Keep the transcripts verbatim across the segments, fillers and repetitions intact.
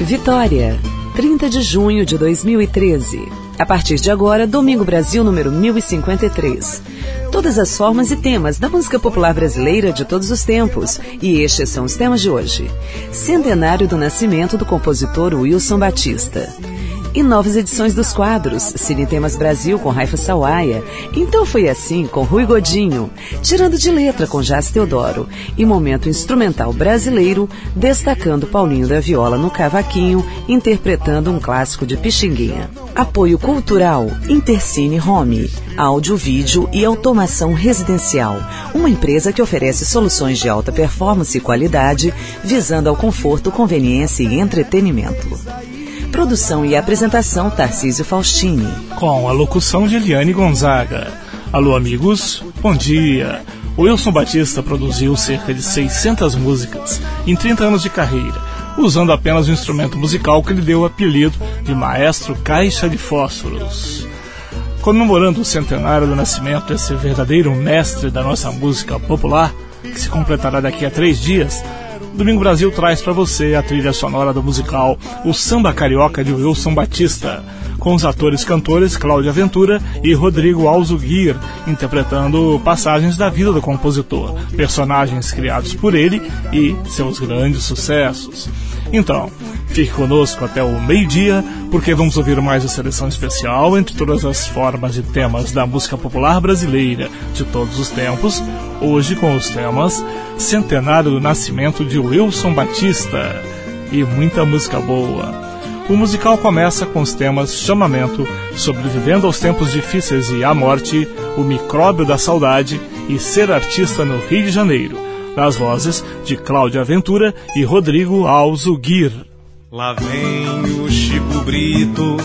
Vitória, trinta de junho de dois mil e treze. A partir de agora, Domingo Brasil número mil e cinquenta e três. Todas as formas e temas da música popular brasileira de todos os tempos. E estes são os temas de hoje. Centenário do nascimento do compositor Wilson Batista. E novas edições dos quadros Cine Temas Brasil com Raifa Sawaia, Então Foi Assim com Rui Godinho, Tirando de Letra com Jás Teodoro e Momento Instrumental Brasileiro, destacando Paulinho da Viola no cavaquinho, interpretando um clássico de Pixinguinha. Apoio cultural Intercine Home, áudio, vídeo e automação residencial, uma empresa que oferece soluções de alta performance e qualidade, visando ao conforto, conveniência e entretenimento. Produção e apresentação Tarcísio Faustini. Com a locução de Eliane Gonzaga. Alô amigos, bom dia. O Wilson Batista produziu cerca de seiscentas músicas em trinta anos de carreira, usando apenas o instrumento musical que lhe deu o apelido de Maestro Caixa de Fósforos. Comemorando o centenário do nascimento desse verdadeiro mestre da nossa música popular, que se completará daqui a três dias, Domingo Brasil traz para você a trilha sonora do musical O Samba Carioca de Wilson Batista, com os atores-cantores Cláudia Ventura e Rodrigo Alzuguir, interpretando passagens da vida do compositor, personagens criados por ele e seus grandes sucessos. Então, fique conosco até o meio-dia, porque vamos ouvir mais uma seleção especial entre todas as formas e temas da música popular brasileira de todos os tempos, hoje com os temas Centenário do Nascimento de Wilson Batista e muita música boa. O musical começa com os temas Chamamento, Sobrevivendo aos Tempos Difíceis e a Morte, O Micróbio da Saudade e Ser Artista no Rio de Janeiro, nas vozes de Cláudia Ventura e Rodrigo Alzuguir. Lá vem o Chico Brito,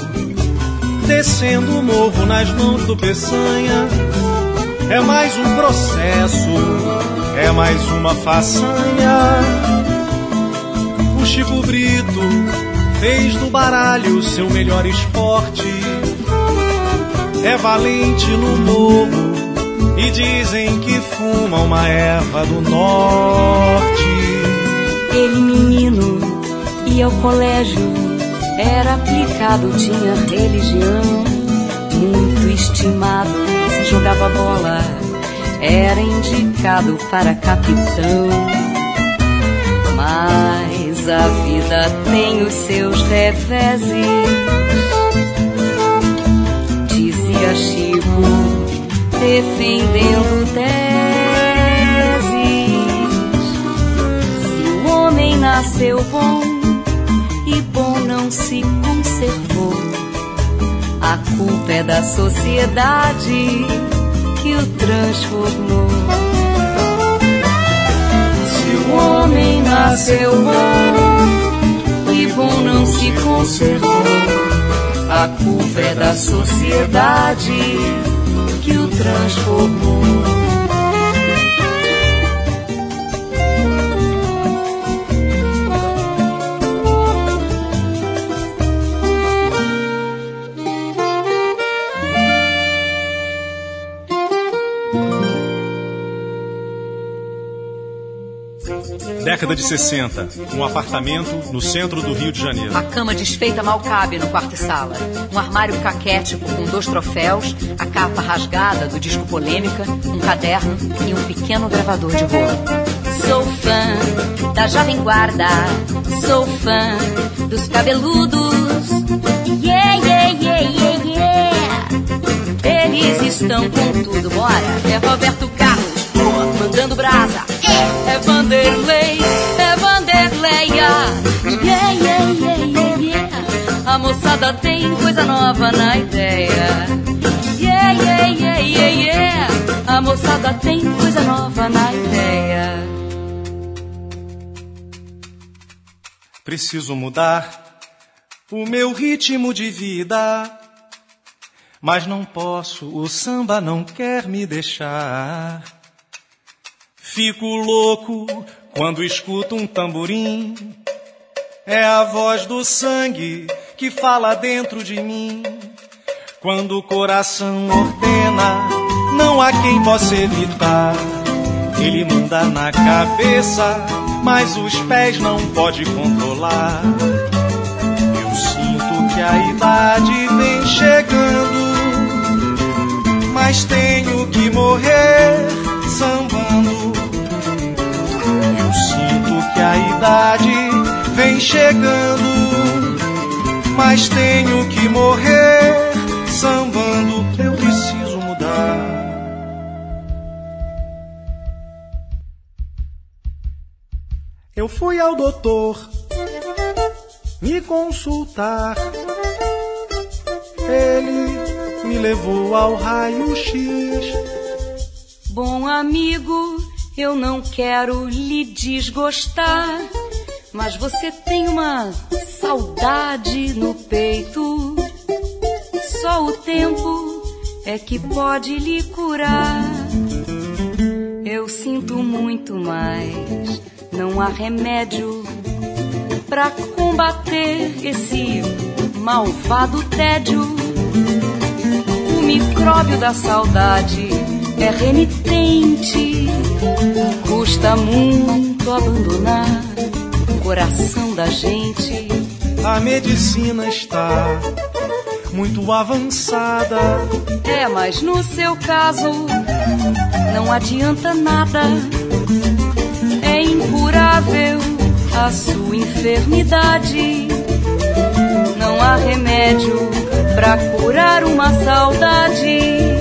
descendo o morro nas mãos do Peçanha. É mais um processo, é mais uma façanha. O Chico Brito fez do baralho seu melhor esporte. É valente no morro e dizem que fuma uma erva do norte. Ele menino ia ao colégio, era aplicado, tinha religião, muito estimado, se jogava bola, era indicado para capitão. Mas a vida tem os seus reveses, dizia Chico, defendendo teses. Se o homem nasceu bom e bom não se conservou, a culpa é da sociedade que o transformou. Se o homem nasceu bom e bom não se conservou, a culpa é da sociedade que o transformou. Década de sessenta, um apartamento no centro do Rio de Janeiro. A cama desfeita mal cabe no quarto e sala. Um armário caquético com dois troféus, a capa rasgada do disco Polêmica, um caderno e um pequeno gravador de rolo. Sou fã da Jovem Guarda, sou fã dos cabeludos. Yeah, yeah, yeah, yeah, yeah. Eles estão com tudo, bora. É Roberto Carlos, pô, mandando brasa. É Vanderlei, é Vanderlei. Yeah, yeah, yeah, yeah, yeah. A moçada tem coisa nova na ideia. Yeah, yeah, yeah, yeah, yeah. A moçada tem coisa nova na ideia. Preciso mudar o meu ritmo de vida, mas não posso, o samba não quer me deixar. Fico louco quando escuto um tamborim, é a voz do sangue que fala dentro de mim. Quando o coração ordena, não há quem possa evitar. Ele manda na cabeça, mas os pés não pode controlar. que a idade vem chegando, mas tenho que morrer sambando. Eu sinto que a idade vem chegando, mas tenho que morrer sambando. Eu preciso mudar. Eu fui ao doutor me consultar. Ele me levou ao raio-x. Bom amigo, eu não quero lhe desgostar, mas você tem uma saudade no peito. Só o tempo é que pode lhe curar. Eu sinto muito, mas não há remédio pra combater esse malvado tédio. O micróbio da saudade é renitente, custa muito abandonar o coração da gente. A medicina está muito avançada. É, mas no seu caso não adianta nada. É incurável a sua enfermidade. Não há remédio pra curar uma saudade.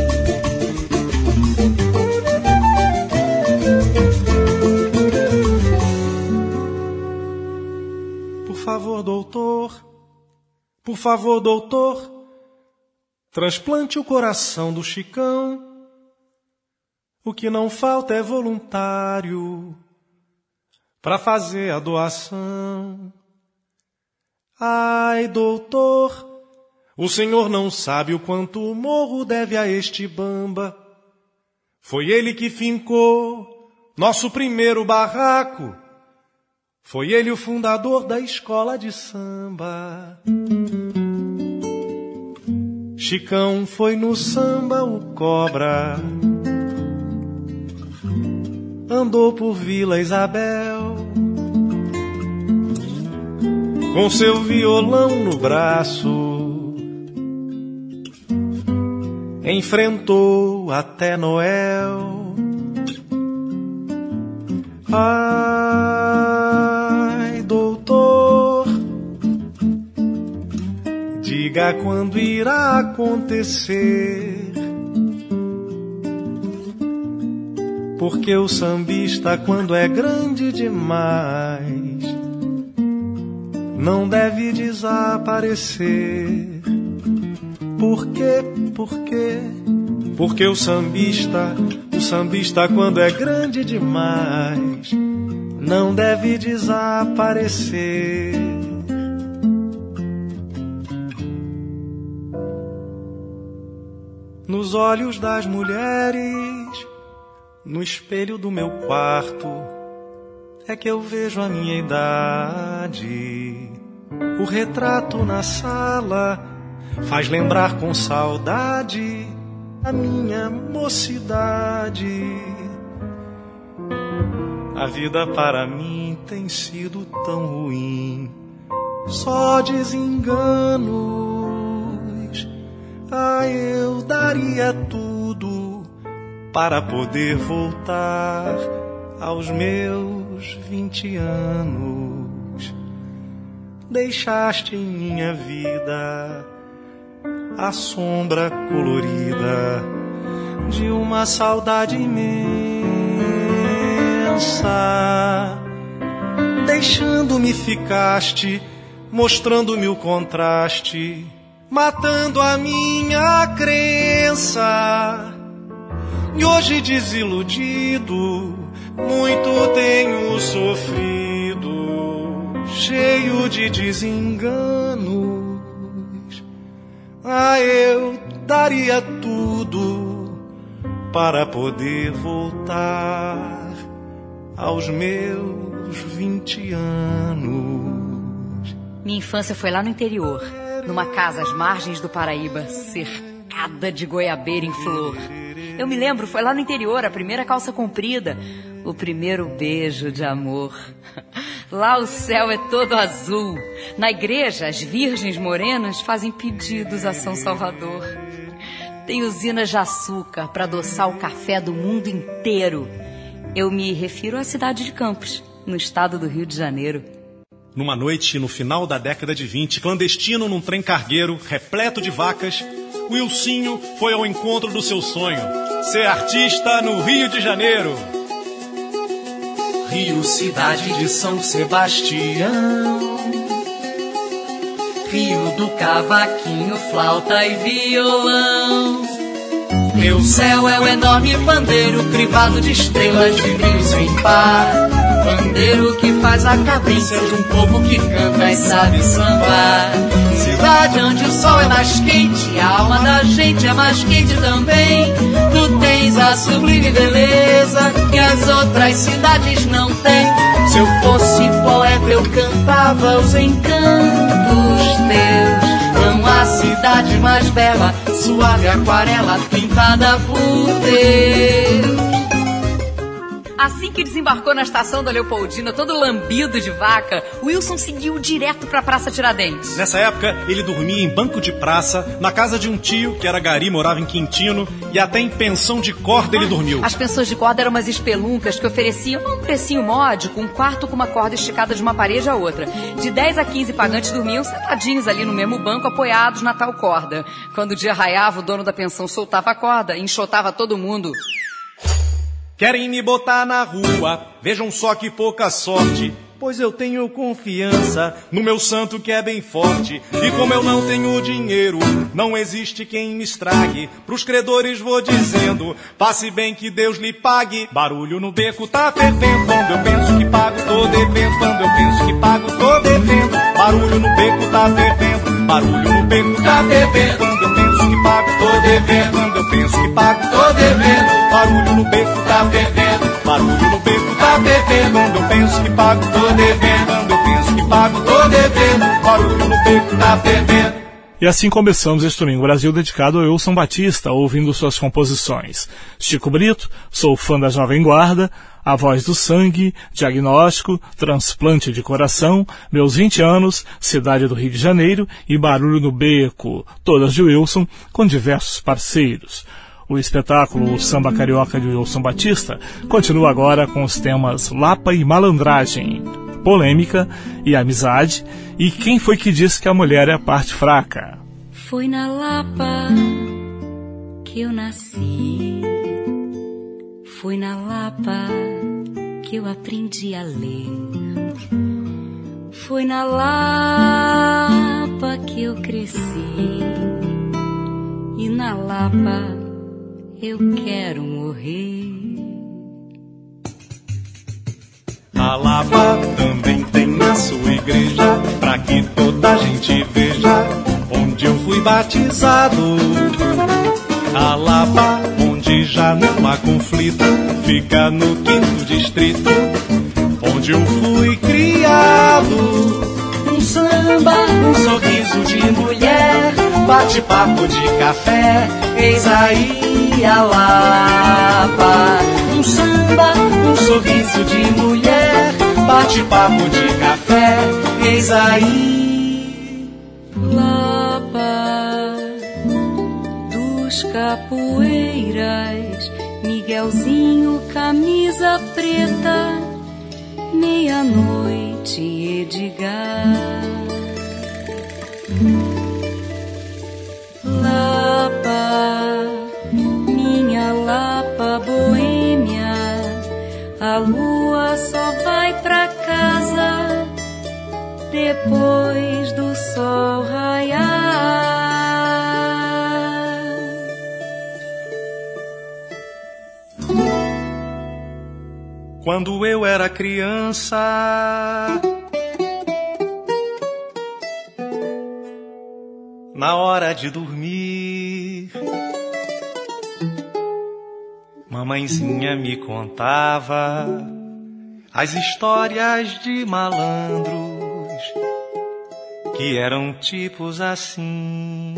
Por favor, doutor, por favor, doutor, transplante o coração do Chicão. O que não falta é voluntário pra fazer a doação. Ai, doutor, o senhor não sabe o quanto o morro deve a este bamba. Foi ele que fincou nosso primeiro barraco. Foi ele o fundador da escola de samba. Chicão foi no samba o cobra, andou por Vila Isabel, com seu violão no braço, enfrentou até Noel. Ai, doutor, diga quando irá acontecer, porque o sambista, quando é grande demais, não deve desaparecer. Por quê? Por quê? Porque o sambista, o sambista, quando é grande demais, não deve desaparecer. Nos olhos das mulheres, no espelho do meu quarto, é que eu vejo a minha idade. O retrato na sala faz lembrar com saudade a minha mocidade. A vida para mim tem sido tão ruim, só desenganos. Ah, eu daria tudo para poder voltar aos meus vinte anos. Deixaste em minha vida a sombra colorida de uma saudade imensa. Deixando-me ficaste, mostrando-me o contraste, matando a minha crença. E hoje desiludido, muito tenho sofrido, cheio de desenganos. Ah, eu daria tudo para poder voltar aos meus vinte anos. Minha infância foi lá no interior, numa casa às margens do Paraíba, cercada de goiabeira em flor. Eu me lembro, foi lá no interior, a primeira calça comprida, o primeiro beijo de amor. Lá o céu é todo azul. Na igreja, as virgens morenas fazem pedidos a São Salvador. Tem usinas de açúcar para adoçar o café do mundo inteiro. Eu me refiro à cidade de Campos, no estado do Rio de Janeiro. Numa noite, no final da década de vinte, clandestino num trem cargueiro, repleto de vacas, Wilsinho foi ao encontro do seu sonho, ser artista no Rio de Janeiro. Rio, cidade de São Sebastião, Rio do cavaquinho, flauta e violão. Meu céu é o enorme pandeiro, crivado de estrelas de brilho sem par. Pandeiro que faz a cadência de um povo que canta e sabe sambar. Cidade onde o sol é mais quente, a alma da gente é mais quente também. Tu tens a sublime beleza que as outras cidades não têm. Se eu fosse poeta eu cantava os encantos teus. Amo a cidade mais bela, suave aquarela pintada por Deus. Assim que desembarcou na estação da Leopoldina, todo lambido de vaca, Wilson seguiu direto pra Praça Tiradentes. Nessa época, ele dormia em banco de praça, na casa de um tio, que era gari, morava em Quintino, e até em pensão de corda ele dormiu. As pensões de corda eram umas espeluncas que ofereciam um precinho módico, um quarto com uma corda esticada de uma parede à outra. De dez a quinze pagantes dormiam sentadinhos ali no mesmo banco, apoiados na tal corda. Quando o dia raiava, o dono da pensão soltava a corda e enxotava todo mundo. Querem me botar na rua, vejam só que pouca sorte, pois eu tenho confiança no meu santo que é bem forte. E como eu não tenho dinheiro, não existe quem me estrague. Pros credores vou dizendo, passe bem que Deus lhe pague. Barulho no beco tá fervendo, quando eu penso que pago tô devendo. Quando eu penso que pago tô devendo. Barulho no beco tá fervendo, barulho no beco tá fervendo. Quando eu penso que pago tô devendo. Quando eu penso que pago tô devendo. Barulho no beco tá fervendo, barulho no beco tá fervendo. Quando eu penso que pago tô devendo. Quando eu penso que pago tô devendo. Barulho no beco tá fervendo. E assim começamos este Domingo Brasil dedicado a Wilson Batista, ouvindo suas composições. Chico Brito, Sou Fã da Jovem Guarda, A Voz do Sangue, Diagnóstico, Transplante de Coração, Meus vinte anos, Cidade do Rio de Janeiro e Barulho no Beco, todas de Wilson, com diversos parceiros. O espetáculo Samba Carioca de Wilson Batista continua agora com os temas Lapa e Malandragem, Polêmica e Amizade e Quem Foi Que Disse que a Mulher é a Parte Fraca. Foi na Lapa que eu nasci, foi na Lapa que eu aprendi a ler, foi na Lapa que eu cresci e na Lapa eu quero morrer. A Lapa também tem a sua igreja, pra que toda a gente veja onde eu fui batizado. A Lapa, onde já não há conflito, fica no quinto distrito, onde eu fui criado. Um samba, um sorriso de mulher, bate-papo de café, eis aí a Lapa. Um samba, um sorriso de mulher, bate-papo de café, eis aí Lapa dos capoeiras, Miguelzinho, camisa preta, meia-noite, Edgar. Lapa, minha Lapa boêmia, a lua só vai pra casa depois do sol raiar. Quando eu era criança, na hora de dormir, mamãezinha me contava as histórias de malandros que eram tipos assim.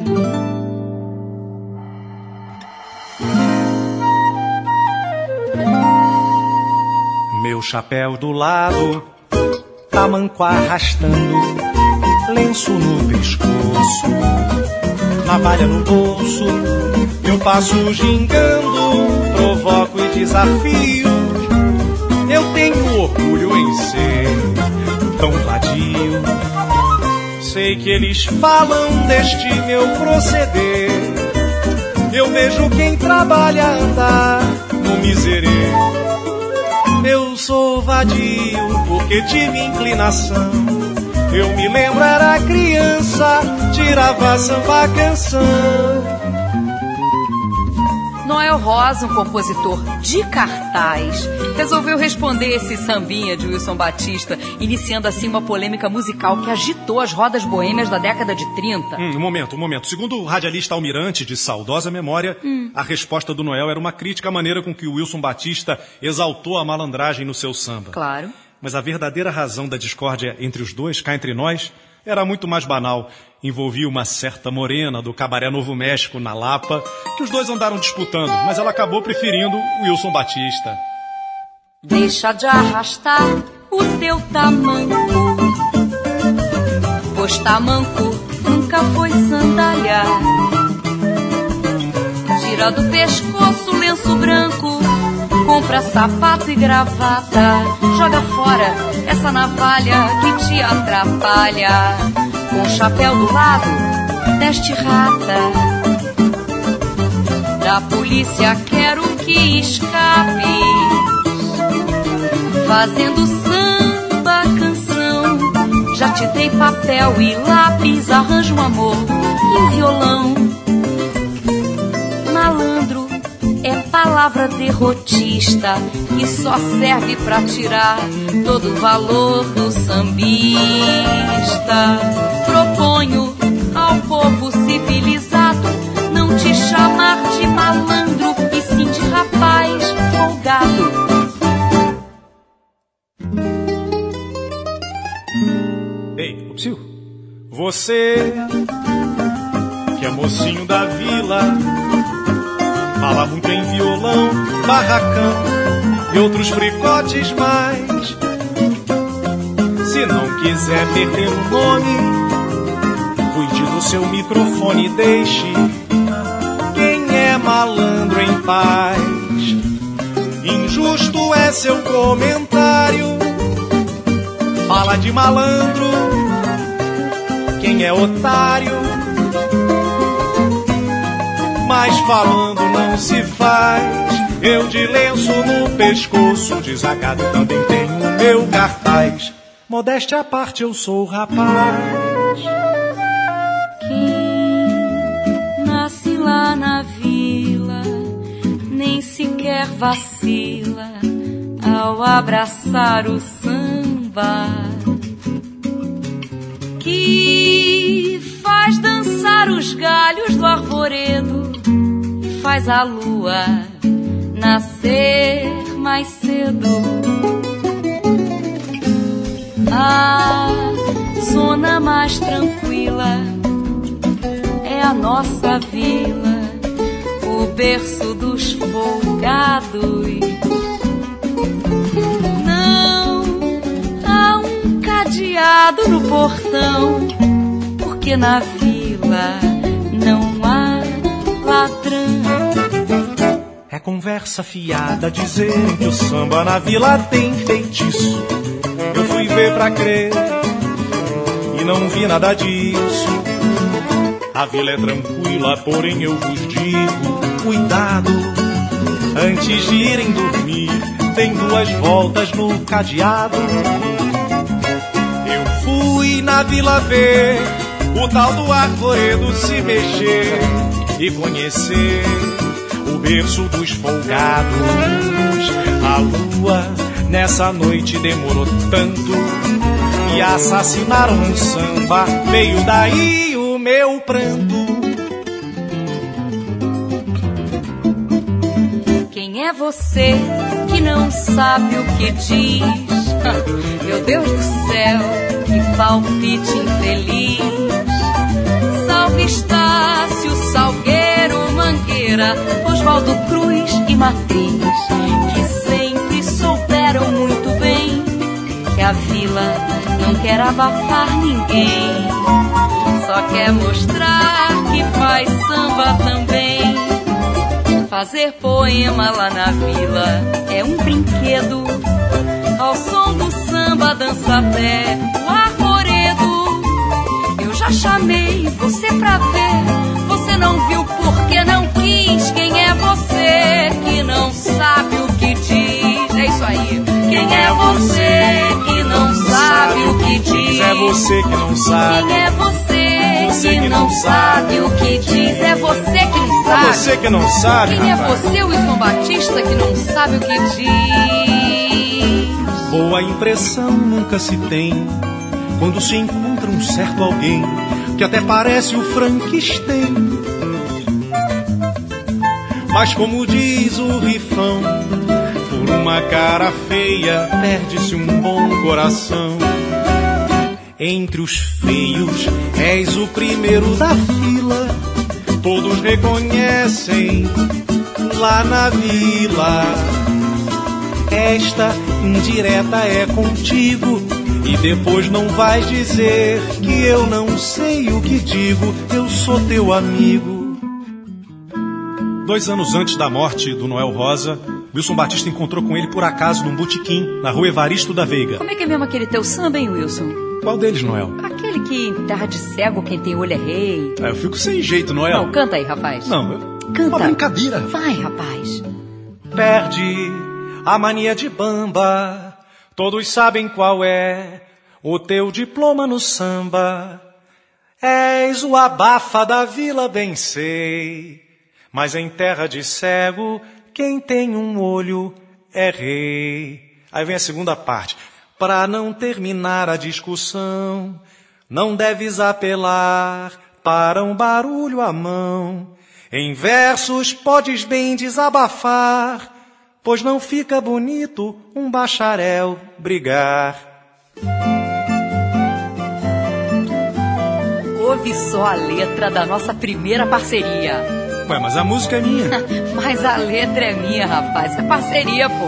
Meu chapéu do lado tamanco arrastando, lenço no pescoço, navalha no bolso. Eu passo gingando, provoco e desafio. Eu tenho orgulho em ser tão vadio. Sei que eles falam deste meu proceder. Eu vejo quem trabalha andar no miserê. Eu sou vadio porque tive inclinação. Eu me lembro, era criança, tirava samba canção. Noel Rosa, um compositor de cartaz, resolveu responder esse sambinha de Wilson Batista, iniciando assim uma polêmica musical que agitou as rodas boêmias da década de trinta. Hum, um momento, um momento. Segundo o radialista Almirante, de saudosa memória, hum. a resposta do Noel era uma crítica à maneira com que o Wilson Batista exaltou a malandragem no seu samba. Claro. Mas a verdadeira razão da discórdia entre os dois, cá entre nós, era muito mais banal. Envolvia uma certa morena do Cabaré Novo México, na Lapa, que os dois andaram disputando, mas ela acabou preferindo o Wilson Batista. Deixa de arrastar o teu tamanco, pois tamanco nunca foi sandália. Tira do pescoço o lenço branco, compra sapato e gravata, joga fora essa navalha que te atrapalha. Com o chapéu do lado deste rata, da polícia quero que escape, fazendo samba canção. Já te dei papel e lápis, arranjo um amor e violão. Malandro é palavra derrotista que só serve pra tirar todo o valor do sambista. Proponho ao povo civilizado não te chamar de malandro, e sim de rapaz folgado. Ei, ô Psyu, você que é mocinho da vila, fala muito em violão, barracão e outros fricotes mais. Se não quiser perder o nome, cuide do seu microfone, deixe quem é malandro em paz. Injusto é seu comentário, fala de malandro, quem é otário. Mas falando não se faz. Eu de lenço no pescoço, desagado também tenho o meu cartaz. Modéstia à parte, eu sou rapaz. Quem nasce lá na vila nem sequer vacila ao abraçar o samba, que faz dançar os galhos do arvoredo, faz a lua nascer mais cedo. A zona mais tranquila é a nossa vila, o berço dos folgados. Não há um cadeado no portão, porque na vila não há ladrão. É conversa fiada dizer que o samba na vila tem feitiço. Eu fui ver pra crer e não vi nada disso. A vila é tranquila, porém eu vos digo, cuidado, antes de irem dormir, tem duas voltas no cadeado. Eu fui na vila ver o tal do arvoredo se mexer e conhecer o berço dos folgados. A lua nessa noite demorou tanto e assassinaram um samba, veio daí o meu pranto. Quem é você que não sabe o que diz? Meu Deus do céu, que palpite infeliz. Salve Estácio, Salgueiro, Mangueira, Oswaldo Cruz e Matriz, que sempre souberam muito bem que que a vila não quer abafar ninguém, só quer mostrar que faz samba também. Fazer poema lá na vila é um brinquedo, ao som do samba dança até o arvoredo. Eu já chamei você pra ver, você não viu porque não quis. Quem é você que não sabe o que diz? É isso aí. Quem é você que não sabe o que diz? É você que não sabe. Quem é você, você que não sabe o que diz? É você que não sabe. É você que não sabe. Quem rapaz? é você, Wilson Batista, que não sabe o que diz? Boa impressão nunca se tem quando se encontra um certo alguém que até parece o Frankenstein. Mas como diz o rifão, por uma cara feia perde-se um bom coração. Entre os feios és o primeiro da fila, todos reconhecem lá na vila. Esta indireta é contigo, e depois não vais dizer que eu não sei o que digo. Eu sou teu amigo. Dois anos antes da morte do Noel Rosa, Wilson Batista encontrou com ele por acaso num botequim na rua Evaristo da Veiga. Como é que é mesmo aquele teu samba, hein, Wilson? Qual deles, Noel? Aquele que em terra de cego quem tem olho é rei. Ah, eu fico sem jeito, Noel. Não, canta aí, rapaz. Não, eu... Canta. Uma brincadeira. Vai, rapaz. Perde a mania de bamba, todos sabem qual é o teu diploma no samba. És o abafa da vila, bem sei, mas em terra de cego quem tem um olho é rei. Aí vem a segunda parte. Para não terminar a discussão, não deves apelar para um barulho à mão. Em versos podes bem desabafar, pois não fica bonito um bacharel brigar. Ouve só a letra da nossa primeira parceria. Ué, mas a música é minha. Mas a letra é minha, rapaz. É parceria, pô.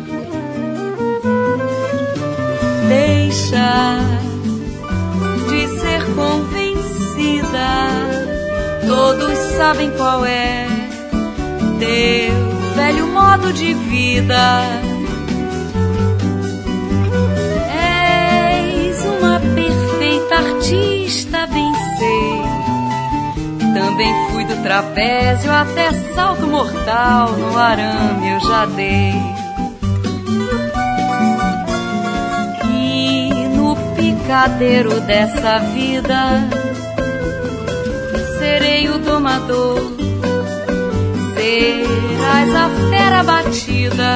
Deixa de ser convencida, todos sabem qual é teu velho modo de vida. És uma perfeita artista, bem sei. Também fui do trapézio até salto mortal, no arame eu já dei. E no picadeiro dessa vida serei o domador, serás a fera batida.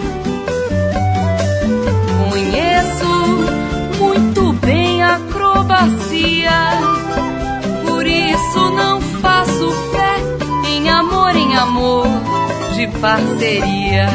Conheço muito bem a acrobacia, por isso não faço fé em amor, em amor de parceria.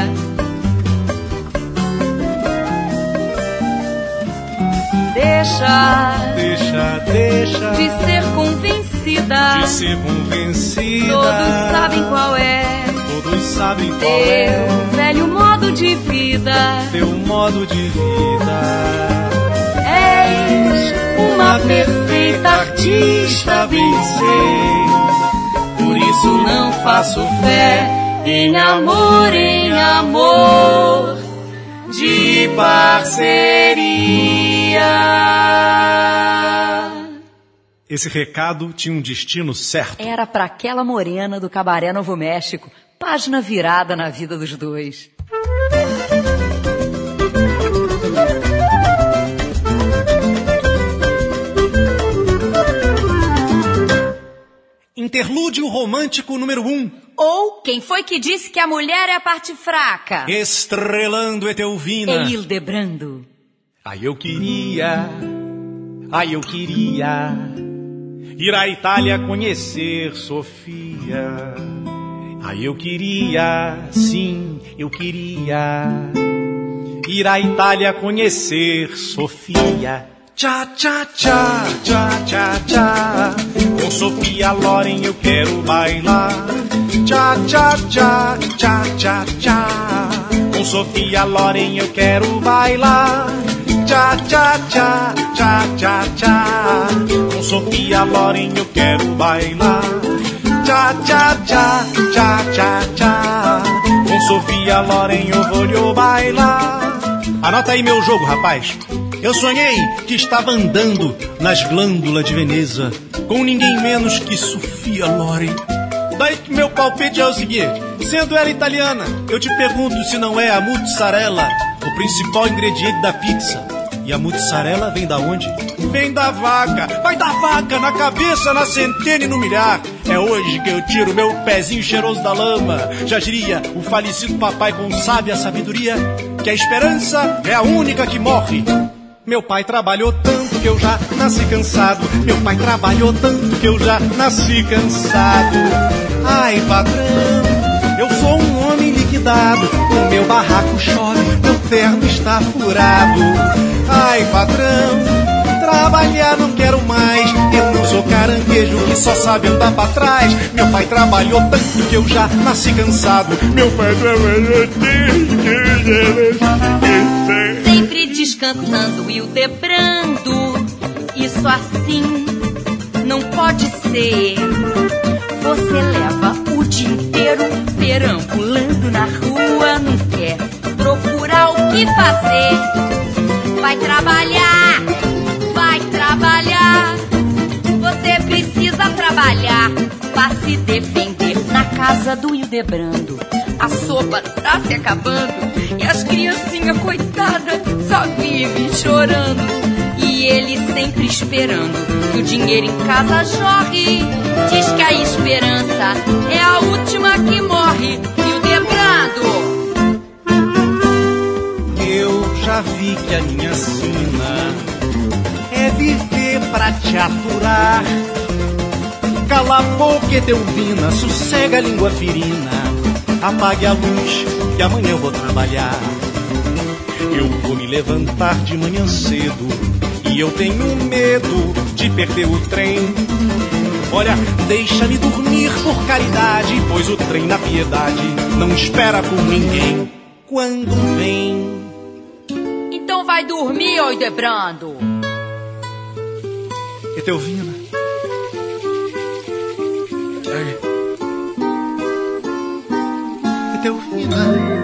Deixa, deixa, deixa de ser convencida, de ser convencida. Todos sabem qual é, todos sabem qual teu é teu velho modo de vida, teu modo de vida. És uma perfeita artista, bem sei. Por isso não faço fé em amor, em amor de parceria. Esse recado tinha um destino certo. Era para aquela morena do Cabaré Novo México, página virada na vida dos dois. Interlúdio romântico número um. Ou quem foi que disse que a mulher é a parte fraca? Estrelando Etelvina. É Hildebrando. Ai, eu queria, ai, eu queria ir à Itália conhecer Sofia. Ai, eu queria, sim, eu queria ir à Itália conhecer Sofia. Tchá, tchá, tchá, tchá, tchá, tchá. Com Sofia Loren eu quero bailar. Tchá, tchá, tchá, tchá, tchá, tchá. Com Sofia Loren eu quero bailar. Tchá, tchá, tchá, tchá, tchá, tchá. Com Sofia Loren eu quero bailar. Tchá, tchá, tchá, tchá, tchá, tchá. Com Sofia Loren eu vou lhe bailar. Anota aí meu jogo, rapaz. Eu sonhei que estava andando nas glândulas de Veneza com ninguém menos que Sofia Loren. Daí que meu palpite é o seguinte: sendo ela italiana, eu te pergunto se não é a mozzarella o principal ingrediente da pizza. E a mozzarella vem da onde? Vem da vaca. Vai da vaca na cabeça, na centena e no milhar. É hoje que eu tiro meu pezinho cheiroso da lama. Já diria o falecido papai com sábia sabedoria que a esperança é a única que morre. Meu pai trabalhou tanto que eu já nasci cansado. Meu pai trabalhou tanto que eu já nasci cansado. Ai, patrão, eu sou um homem liquidado. O meu barraco chove, meu terno está furado. Ai, patrão, trabalhar não quero mais. Eu não sou caranguejo que só sabe andar pra trás. Meu pai trabalhou tanto que eu já nasci cansado. Meu pai trabalhou tanto que eu já nasci. Sempre descansando e o debrando. Isso assim não pode ser. Você leva o dia inteiro perambulando na rua, não quer procurar o que fazer. Vai trabalhar, vai trabalhar. Você precisa trabalhar pra se defender. Na casa do Hildebrando a sopa tá se acabando e as criancinhas coitadas só vivem chorando. E ele sempre esperando que o dinheiro em casa jorre. Diz que a esperança é a última que morre. Hildebrando, eu já vi que a minha sina é viver pra te aturar. Cala a boca, Etelvina, sossega a língua ferina. Apague a luz, que amanhã eu vou trabalhar. Eu vou me levantar de manhã cedo e eu tenho medo de perder o trem. Olha, deixa-me dormir por caridade, pois o trem na piedade não espera por ninguém quando vem. Então vai dormir, ô Hildebrando. Etelvina. É. Etelvina.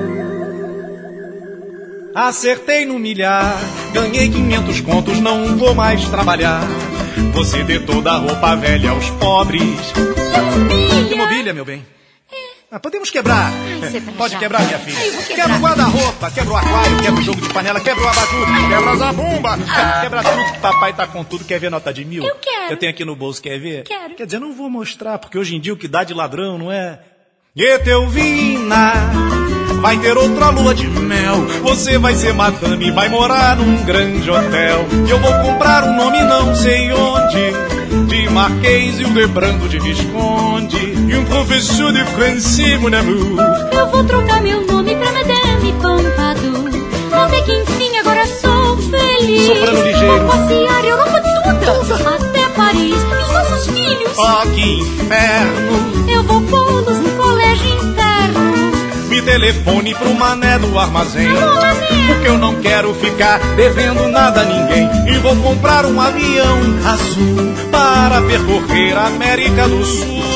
Acertei no milhar, ganhei quinhentos contos, não vou mais trabalhar. Você dê toda a roupa velha aos pobres. Mobília. Que mobília, meu bem? Ah, podemos quebrar. Ai, pode quebrar, minha filha. Ai, quebra o guarda-roupa, quebra o aquário, quebra o jogo de panela, quebra o abajur, quebra a zabumba. Ah. Quebra tudo que papai tá com tudo. Quer ver nota de mil? Eu quero. Eu tenho aqui no bolso, quer ver? Quero. Quer dizer, não vou mostrar, porque hoje em dia o que dá de ladrão, não é? Etelvina, vai ter outra lua de mel. Você vai ser madame e vai morar num grande hotel. E eu vou comprar um nome não sei onde, de Marquês e o Hildebrando de Visconde, e um professor de francês, mon amour. Eu vou trocar meu nome pra Madame Pompadour. Até que enfim agora sou feliz. Soprano ligeiro. Vou passear a Europa toda, até Paris. E os nossos filhos, oh, que inferno. eu vou pô-los no colégio interno. Me telefone pro mané do armazém, porque eu não quero ficar devendo nada a ninguém. E vou comprar um avião azul para percorrer a América do Sul.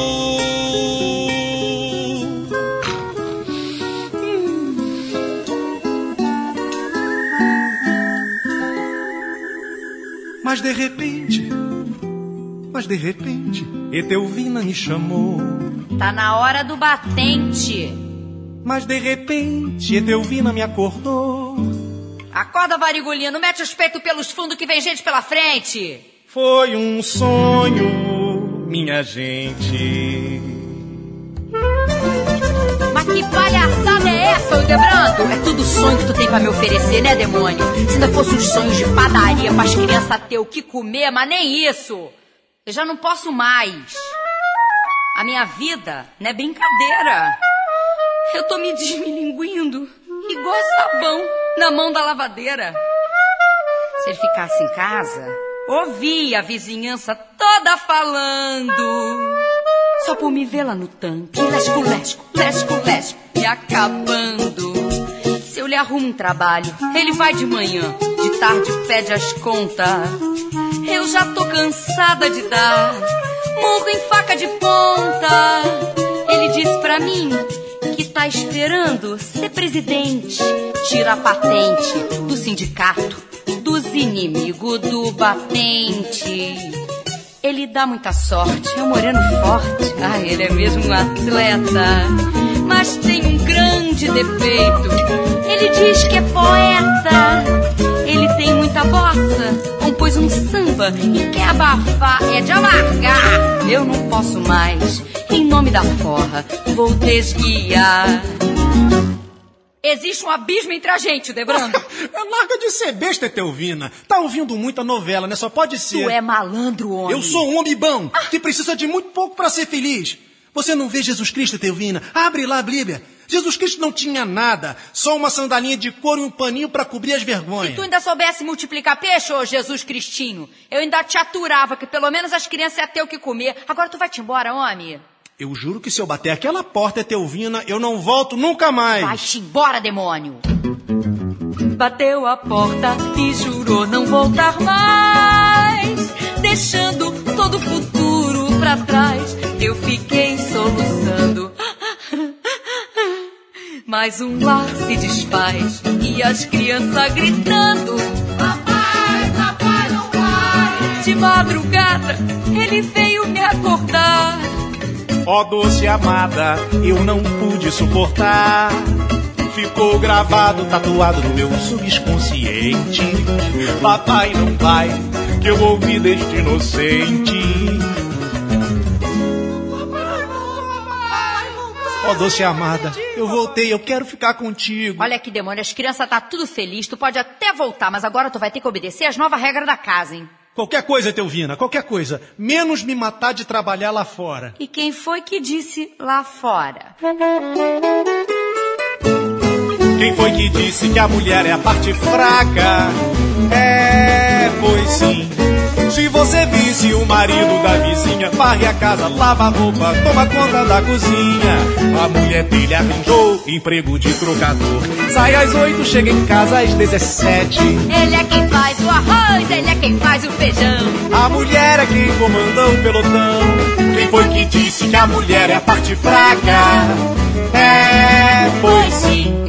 Mas de repente, mas de repente, Etelvina me chamou. Tá na hora do batente. Mas de repente, Etelvina me acordou. Acorda, varigolina, não mete os peitos pelos fundos que vem gente pela frente. Foi um sonho, minha gente. Mas que palhaçada é essa, Hildebrando? É tudo sonho que tu tem pra me oferecer, né, demônio? Se ainda fosse uns sonhos de padaria pras crianças ter o que comer, mas nem isso. Eu já não posso mais. A minha vida não é brincadeira. Eu tô me desmilinguindo igual sabão na mão da lavadeira. Se ele ficasse em casa, ouvia a vizinhança toda falando. Só por me ver lá no tanque, lesco, lesco, lesco, lesco, e acabando. Se eu lhe arrumo um trabalho, ele vai de manhã, de tarde pede as contas. Eu já tô cansada de dar murro em faca de ponta. Ele disse pra mim que tá esperando ser presidente, tira a patente do sindicato dos inimigos do batente. Ele dá muita sorte, é um moreno forte. Ah, ele é mesmo um atleta, mas tem um grande defeito. Ele diz que é poeta. Ele tem muita bossa, compôs um samba e quer abafar, é de amargar. Eu não posso mais, em nome da forra, vou desguiar. Existe um abismo entre a gente, Debrando. Larga de ser besta, Etelvina. Tá ouvindo muita novela, né? Só pode ser. Tu é malandro, homem. Eu sou um homem bom, que precisa de muito pouco pra ser feliz. Você não vê Jesus Cristo, Etelvina? Abre lá a Bíblia. Jesus Cristo não tinha nada, só uma sandalinha de couro e um paninho pra cobrir as vergonhas. Se tu ainda soubesse multiplicar peixe, ô Jesus Cristinho, eu ainda te aturava que pelo menos as crianças iam ter o que comer. Agora tu vai te embora, homem? Eu juro que se eu bater aquela porta, Etelvina, eu não volto nunca mais. Vai-te embora, demônio. Bateu a porta e jurou não voltar mais, deixando todo o futuro pra trás. Eu fiquei soluçando. Mas um lar se desfaz e as crianças gritando: papai, papai, não vai. De madrugada ele veio me acordar. Ó doce amada, eu não pude suportar. Ficou gravado, tatuado no meu subconsciente. Papai não vai, que eu ouvi deste inocente. Ó doce amada, eu voltei, eu quero ficar contigo. Olha que demônio, as crianças tá tudo feliz, tu pode até voltar, mas agora tu vai ter que obedecer às novas regras da casa, hein? Qualquer coisa, Etelvina, qualquer coisa. Menos me matar de trabalhar lá fora. E quem foi que disse lá fora? Quem foi que disse que a mulher é a parte fraca? É, pois sim. Se você visse o marido da vizinha, varre a casa, lava a roupa, toma conta da cozinha. A mulher dele arranjou emprego de trocador. Sai às oito, chega em casa às dezessete. Ele é quem faz o arroz, ele é quem faz o feijão. A mulher é quem comanda o pelotão. Quem foi que disse que a mulher é a parte fraca? É, pois sim.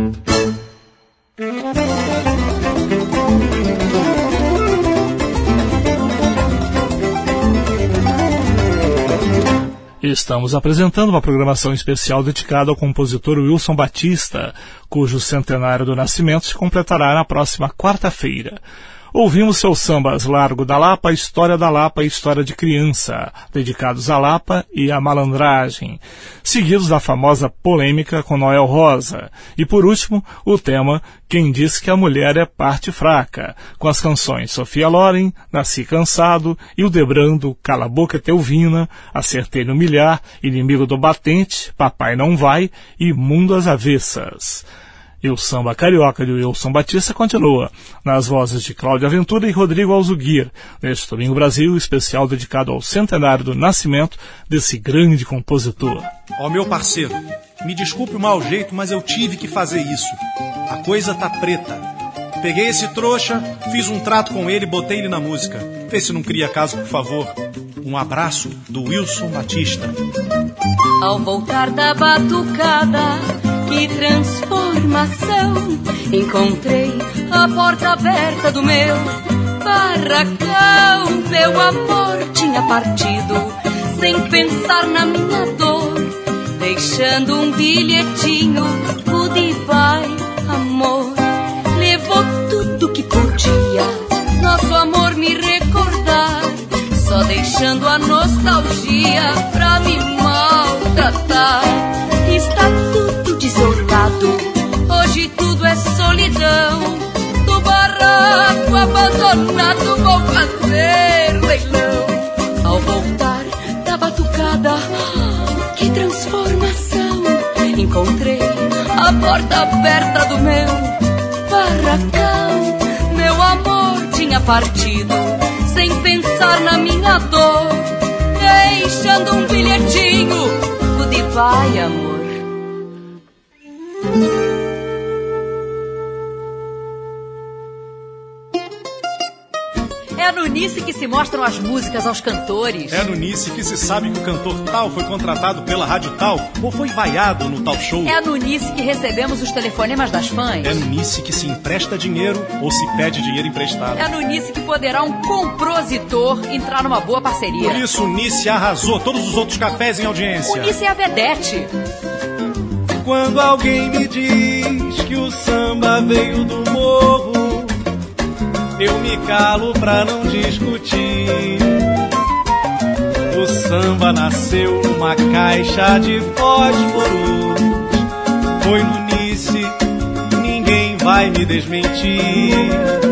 Estamos apresentando uma programação especial dedicada ao compositor Wilson Batista, cujo centenário do nascimento se completará na próxima quarta-feira. Ouvimos seus sambas Largo da Lapa, História da Lapa e História de Criança, dedicados à Lapa e à malandragem, seguidos da famosa polêmica com Noel Rosa. E por último, o tema Quem Diz que a Mulher é Parte Fraca, com as canções Sofia Loren, Nasci Cansado e o Debrando, Cala a Boca Etelvina, Acertei no Milhar, Inimigo do Batente, Papai Não Vai e Mundo às Avessas. E o samba carioca de Wilson Batista continua, nas vozes de Cláudia Ventura e Rodrigo Alzuguir, neste Domingo Brasil, especial dedicado ao centenário do nascimento desse grande compositor. Ó, meu parceiro, me desculpe o mau jeito, mas eu tive que fazer isso. A coisa tá preta. Peguei esse trouxa, fiz um trato com ele e botei ele na música. Vê se não cria caso, por favor. Um abraço do Wilson Batista. Ao voltar da batucada, que transformação! Encontrei a porta aberta do meu barracão. Meu amor tinha partido sem pensar na minha dor, deixando um bilhetinho, goodbye, amor. Levou tudo que podia, nosso amor me recordar, só deixando a nostalgia pra me maltratar. Está tudo desolado, hoje tudo é solidão. Do barraco abandonado vou fazer leilão. Ao voltar da batucada, que transformação! Encontrei a porta aberta do meu barracão. Meu amor tinha partido sem pensar na minha dor, deixando um bilhetinho, goodbye, amor. É no Nice que se mostram as músicas aos cantores. É no Nice que se sabe que o cantor tal foi contratado pela rádio tal ou foi vaiado no tal show. É no Nice que recebemos os telefonemas das fãs. É no Nice que se empresta dinheiro ou se pede dinheiro emprestado. É no Nice que poderá um compositor entrar numa boa parceria. Por isso o Nice arrasou todos os outros cafés em audiência. O Nice é a vedete. Quando alguém me diz que o samba veio do morro, eu me calo pra não discutir. O samba nasceu numa caixa de fósforos. Foi no Nice, ninguém vai me desmentir.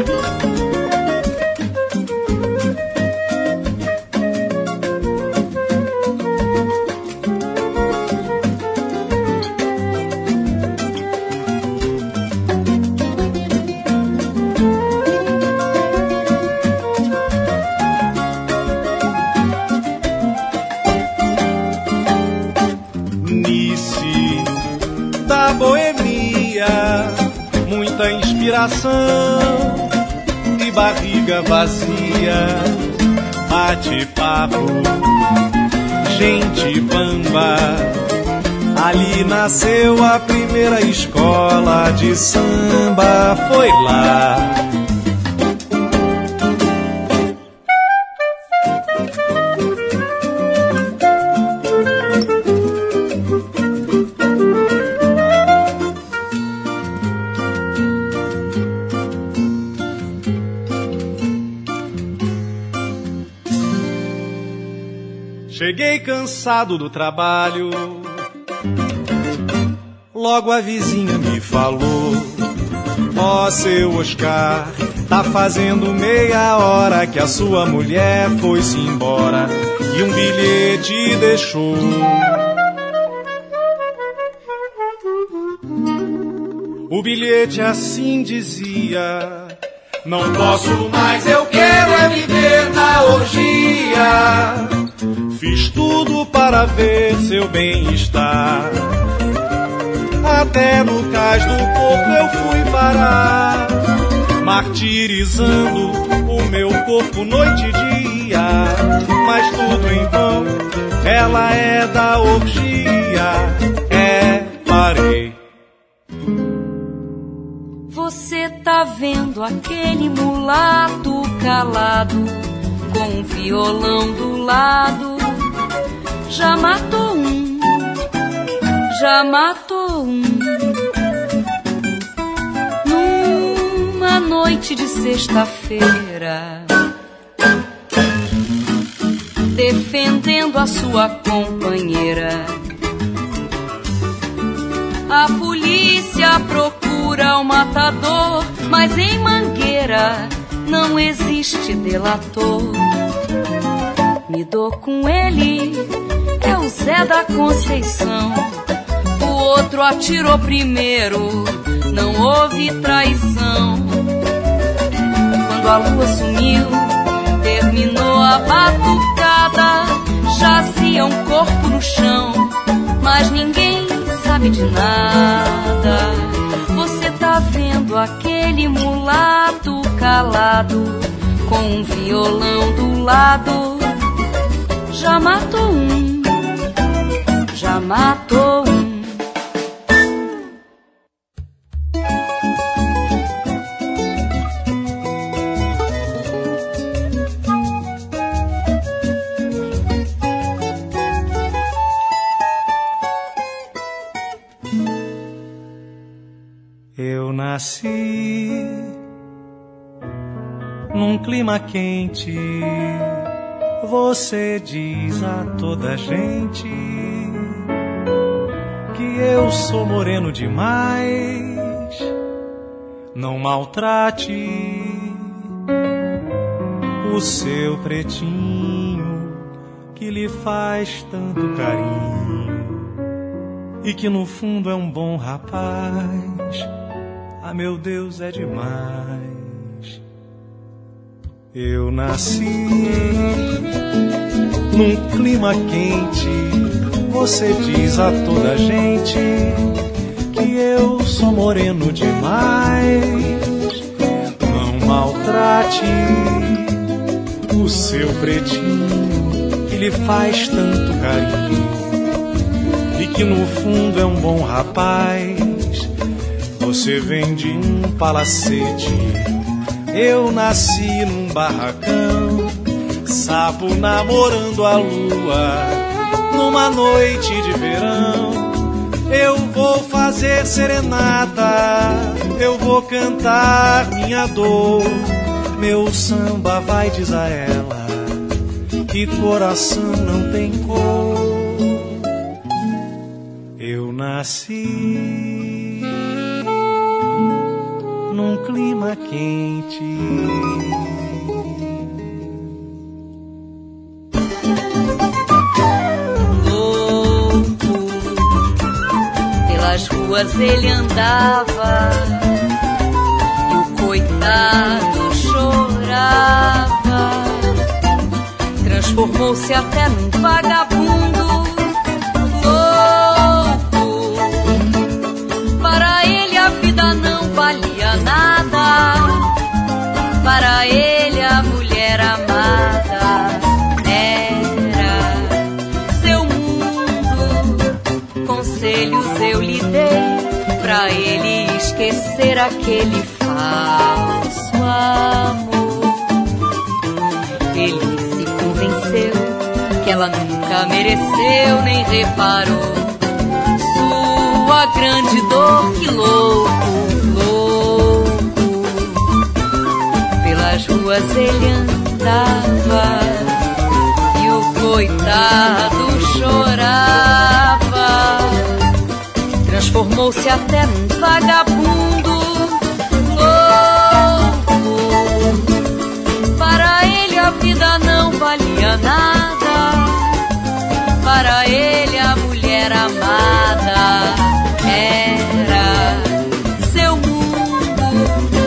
Muita inspiração e barriga vazia, bate-papo, gente bamba. Ali nasceu a primeira escola de samba, foi lá. Cheguei cansado do trabalho, logo a vizinha me falou: ó, seu Oscar, tá fazendo meia hora que a sua mulher foi-se embora e um bilhete deixou. O bilhete assim dizia: não posso mais, eu quero é viver na orgia. Fiz tudo para ver seu bem-estar, até no cais do corpo eu fui parar, martirizando o meu corpo noite e dia. Mas tudo em vão, ela é da orgia, é, parei. Você tá vendo aquele mulato calado, com um violão do lado? Já matou um, já matou um. Numa noite de sexta-feira, defendendo a sua companheira. A polícia procura o matador, mas em Mangueira não existe delator. Me dou com ele, é o Zé da Conceição. O outro atirou primeiro, não houve traição. Quando a lua sumiu, terminou a batucada, jazia um corpo no chão, mas ninguém sabe de nada. Você tá vendo aquele mulato calado, com um violão do lado? Já matou um, já matou um. Eu nasci num clima quente. Você diz a toda gente que eu sou moreno demais. Não maltrate o seu pretinho, que lhe faz tanto carinho e que no fundo é um bom rapaz. Ah, meu Deus, é demais. Eu nasci num clima quente. Você diz a toda gente que eu sou moreno demais. Não maltrate o seu pretinho que lhe faz tanto carinho e que no fundo é um bom rapaz. Você vem de um palacete, eu nasci num barracão, sapo namorando a lua numa noite de verão. Eu vou fazer serenata, eu vou cantar minha dor. Meu samba vai, diz a ela, que coração não tem cor. Eu nasci num clima quente, pelas ruas ele andava e o coitado chorava. Transformou-se até num vagabundo louco. Para ele a vida não valia nada. Para ele a mulher amada era seu mundo. Conselhos eu lhe dei pra ele esquecer aquele falso amor. Ele se convenceu que ela nunca mereceu nem reparou sua grande dor. Que louco, louco. Pelas ruas ele andava e o coitado chorava. Transformou-se até num vagabundo louco. Para ele a vida não valia nada. Para ele a mulher amada era seu mundo.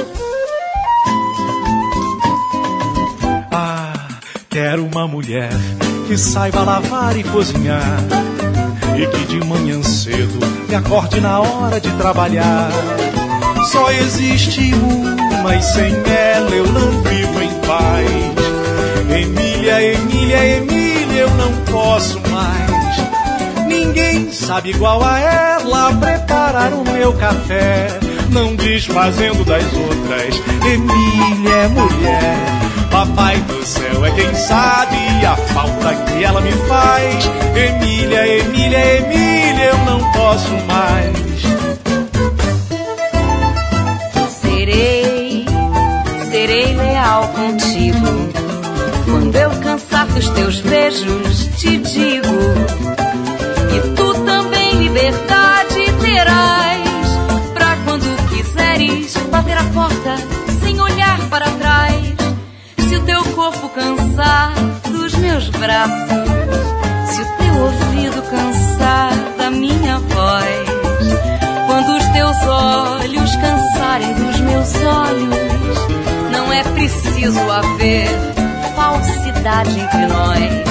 Ah, quero uma mulher que saiba lavar e cozinhar e que de manhã cedo me acorde na hora de trabalhar. Só existe uma e sem ela eu não vivo em paz. Emília, Emília, Emília, eu não posso mais. Ninguém sabe igual a ela preparar o meu café, não desfazendo das outras. Emília é mulher, papai do céu é quem sabe a falta que ela me faz. Emília, Emília, Emília, eu não posso mais. Serei, serei leal contigo. Quando eu cansar dos teus beijos, te digo. E tu também liberdade terás, pra quando quiseres bater a porta sem olhar para trás. Se o teu corpo cansar dos meus braços, se o teu ouvido cansar da minha voz, quando os teus olhos cansarem dos meus olhos, não é preciso haver falsidade entre nós.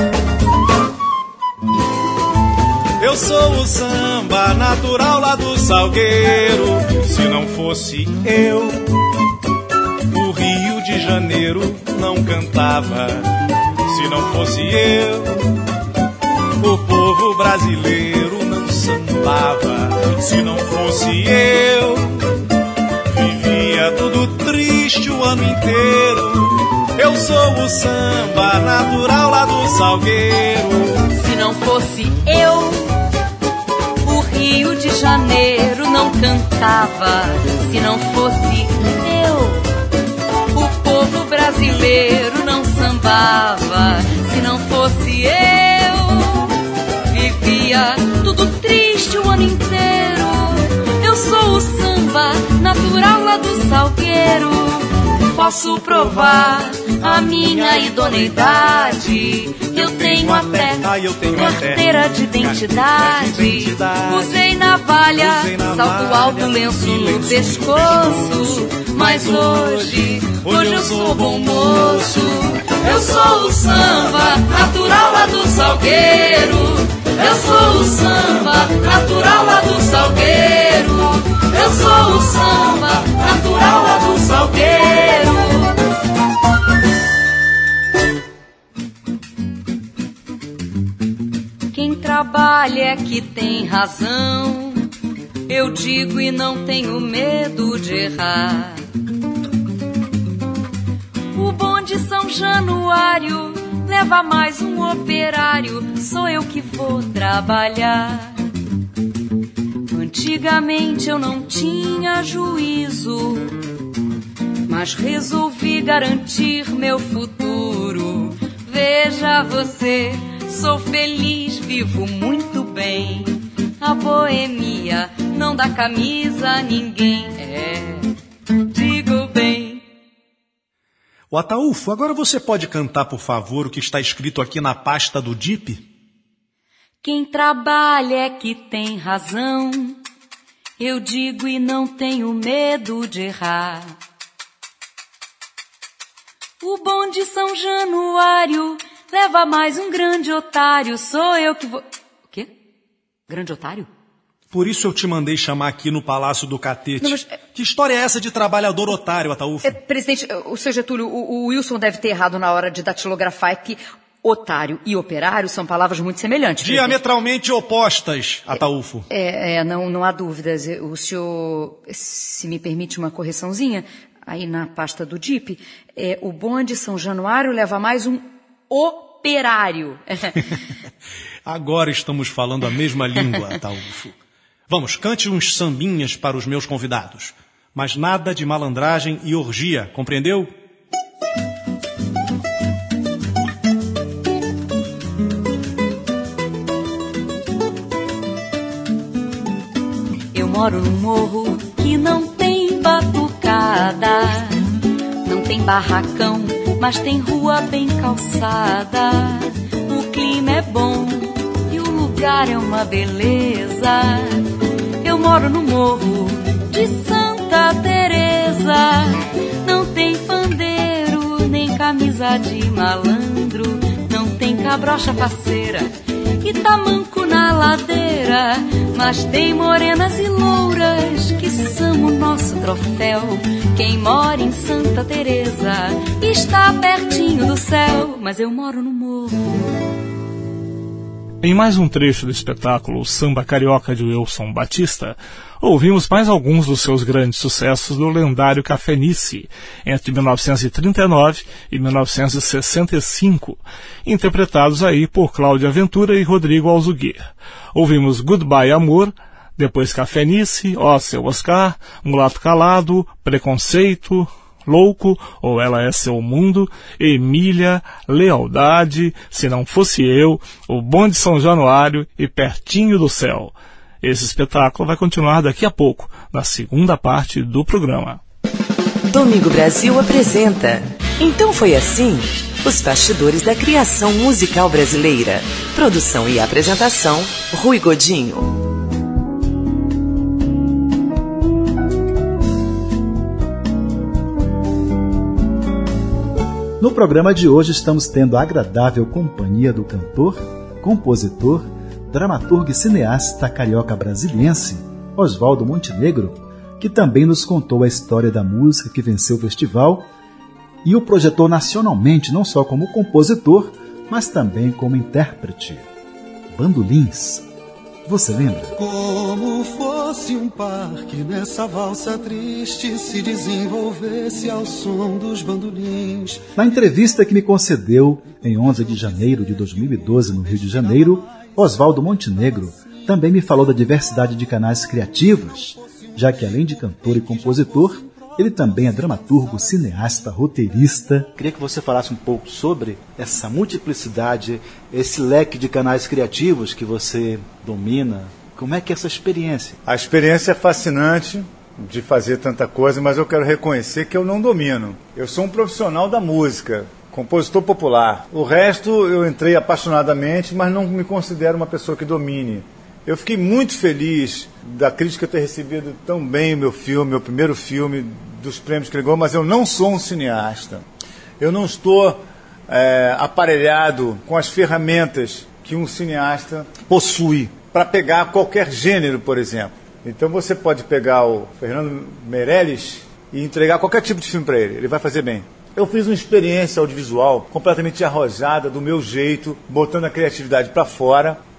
Eu sou o samba natural lá do Salgueiro. Se não fosse eu, o Rio de Janeiro não cantava. Se não fosse eu, o povo brasileiro não sambava. Se não fosse eu, vivia tudo triste o ano inteiro. Eu sou o samba natural lá do Salgueiro. Se não fosse eu, o Rio de Janeiro não cantava. Se não fosse eu, o povo brasileiro não sambava. Se não fosse eu, vivia tudo triste o ano inteiro. Eu sou o samba natural lá do Salgueiro. Posso provar a minha idoneidade. Eu tenho até carteira de identidade. Usei navalha, salto alto, lenço no pescoço. Mas hoje, hoje eu sou bom moço. Eu sou o samba natural lá do Salgueiro. Eu sou o samba natural lá do Salgueiro. Eu sou o samba natural lá do Salgueiro. trabalha é que tem razão. Eu digo e não tenho medo de errar. O bonde São Januário leva mais um operário, sou eu que vou trabalhar. Antigamente eu não tinha juízo, mas resolvi garantir meu futuro. Veja você, sou feliz, vivo muito bem. A boemia não dá camisa a ninguém. É, digo bem. O Ataúfo, agora você pode cantar, por favor, o que está escrito aqui na pasta do D I P? Quem trabalha é que tem razão. Eu digo e não tenho medo de errar. O bonde São Januário leva mais um grande otário, sou eu que vou... O quê? Grande otário? Por isso eu te mandei chamar aqui no Palácio do Catete. Não, mas... Que história é essa de trabalhador otário, Ataúfo? É, presidente, o seu Getúlio, o, o Wilson deve ter errado na hora de datilografar, é que otário e operário são palavras muito semelhantes. Diametralmente opostas, Ataúfo. É, é não, não há dúvidas. O senhor, se me permite uma correçãozinha, aí na pasta do D I P, é, o bonde São Januário leva mais um operário. Agora estamos falando a mesma língua, Ataúfo. Vamos, cante uns sambinhas para os meus convidados. Mas nada de malandragem e orgia, compreendeu? Eu moro num morro que não tem batucada, não tem barracão, mas tem rua bem calçada. O clima é bom e o lugar é uma beleza. Eu moro no morro de Santa Teresa. Não tem pandeiro, nem camisa de malandro, não tem cabrocha faceira e tamanco na ladeira, mas tem morenas e louras que são o nosso troféu. Quem mora em Santa Teresa está pertinho do céu, mas eu moro no morro. Em mais um trecho do espetáculo O Samba Carioca de Wilson Batista, ouvimos mais alguns dos seus grandes sucessos do lendário Cafenice, entre mil novecentos e trinta e nove e mil novecentos e sessenta e cinco, interpretados aí por Cláudia Ventura e Rodrigo Alzuguer. Ouvimos Goodbye Amor, depois Cafenice, Ó Seu Oscar, Mulato Calado, Preconceito, Louco, ou Ela é Seu Mundo, Emília, Lealdade, Se Não Fosse Eu, O Bonde São Januário e Pertinho do Céu. Esse espetáculo vai continuar daqui a pouco, na segunda parte do programa. Domingo Brasil apresenta Então Foi Assim? Os bastidores da criação musical brasileira. Produção e apresentação, Rui Godinho. No programa de hoje estamos tendo a agradável companhia do cantor, compositor, dramaturgo e cineasta carioca brasiliense, Oswaldo Montenegro, que também nos contou a história da música que venceu o festival e o projetou nacionalmente não só como compositor, mas também como intérprete. Bandolins. Você lembra? Como fosse um parque nessa valsa triste se desenvolvesse ao som dos bandolins. Na entrevista que me concedeu em onze de janeiro de dois mil e doze no Rio de Janeiro, Oswaldo Montenegro também me falou da diversidade de canais criativos, já que além de cantor e compositor, ele também é dramaturgo, cineasta, roteirista. Queria que você falasse um pouco sobre essa multiplicidade, esse leque de canais criativos que você domina. Como é que é essa experiência? A experiência é fascinante de fazer tanta coisa, mas eu quero reconhecer que eu não domino. Eu sou um profissional da música, compositor popular. O resto eu entrei apaixonadamente, mas não me considero uma pessoa que domine. Eu fiquei muito feliz da crítica ter recebido tão bem o meu filme, meu primeiro filme, dos prêmios que ele ganhou, mas eu não sou um cineasta. Eu não estou é, aparelhado com as ferramentas que um cineasta possui para pegar qualquer gênero, por exemplo. Então você pode pegar o Fernando Meirelles e entregar qualquer tipo de filme para ele, ele vai fazer bem. Eu fiz uma experiência audiovisual completamente arrojada, do meu jeito, botando a criatividade para fora,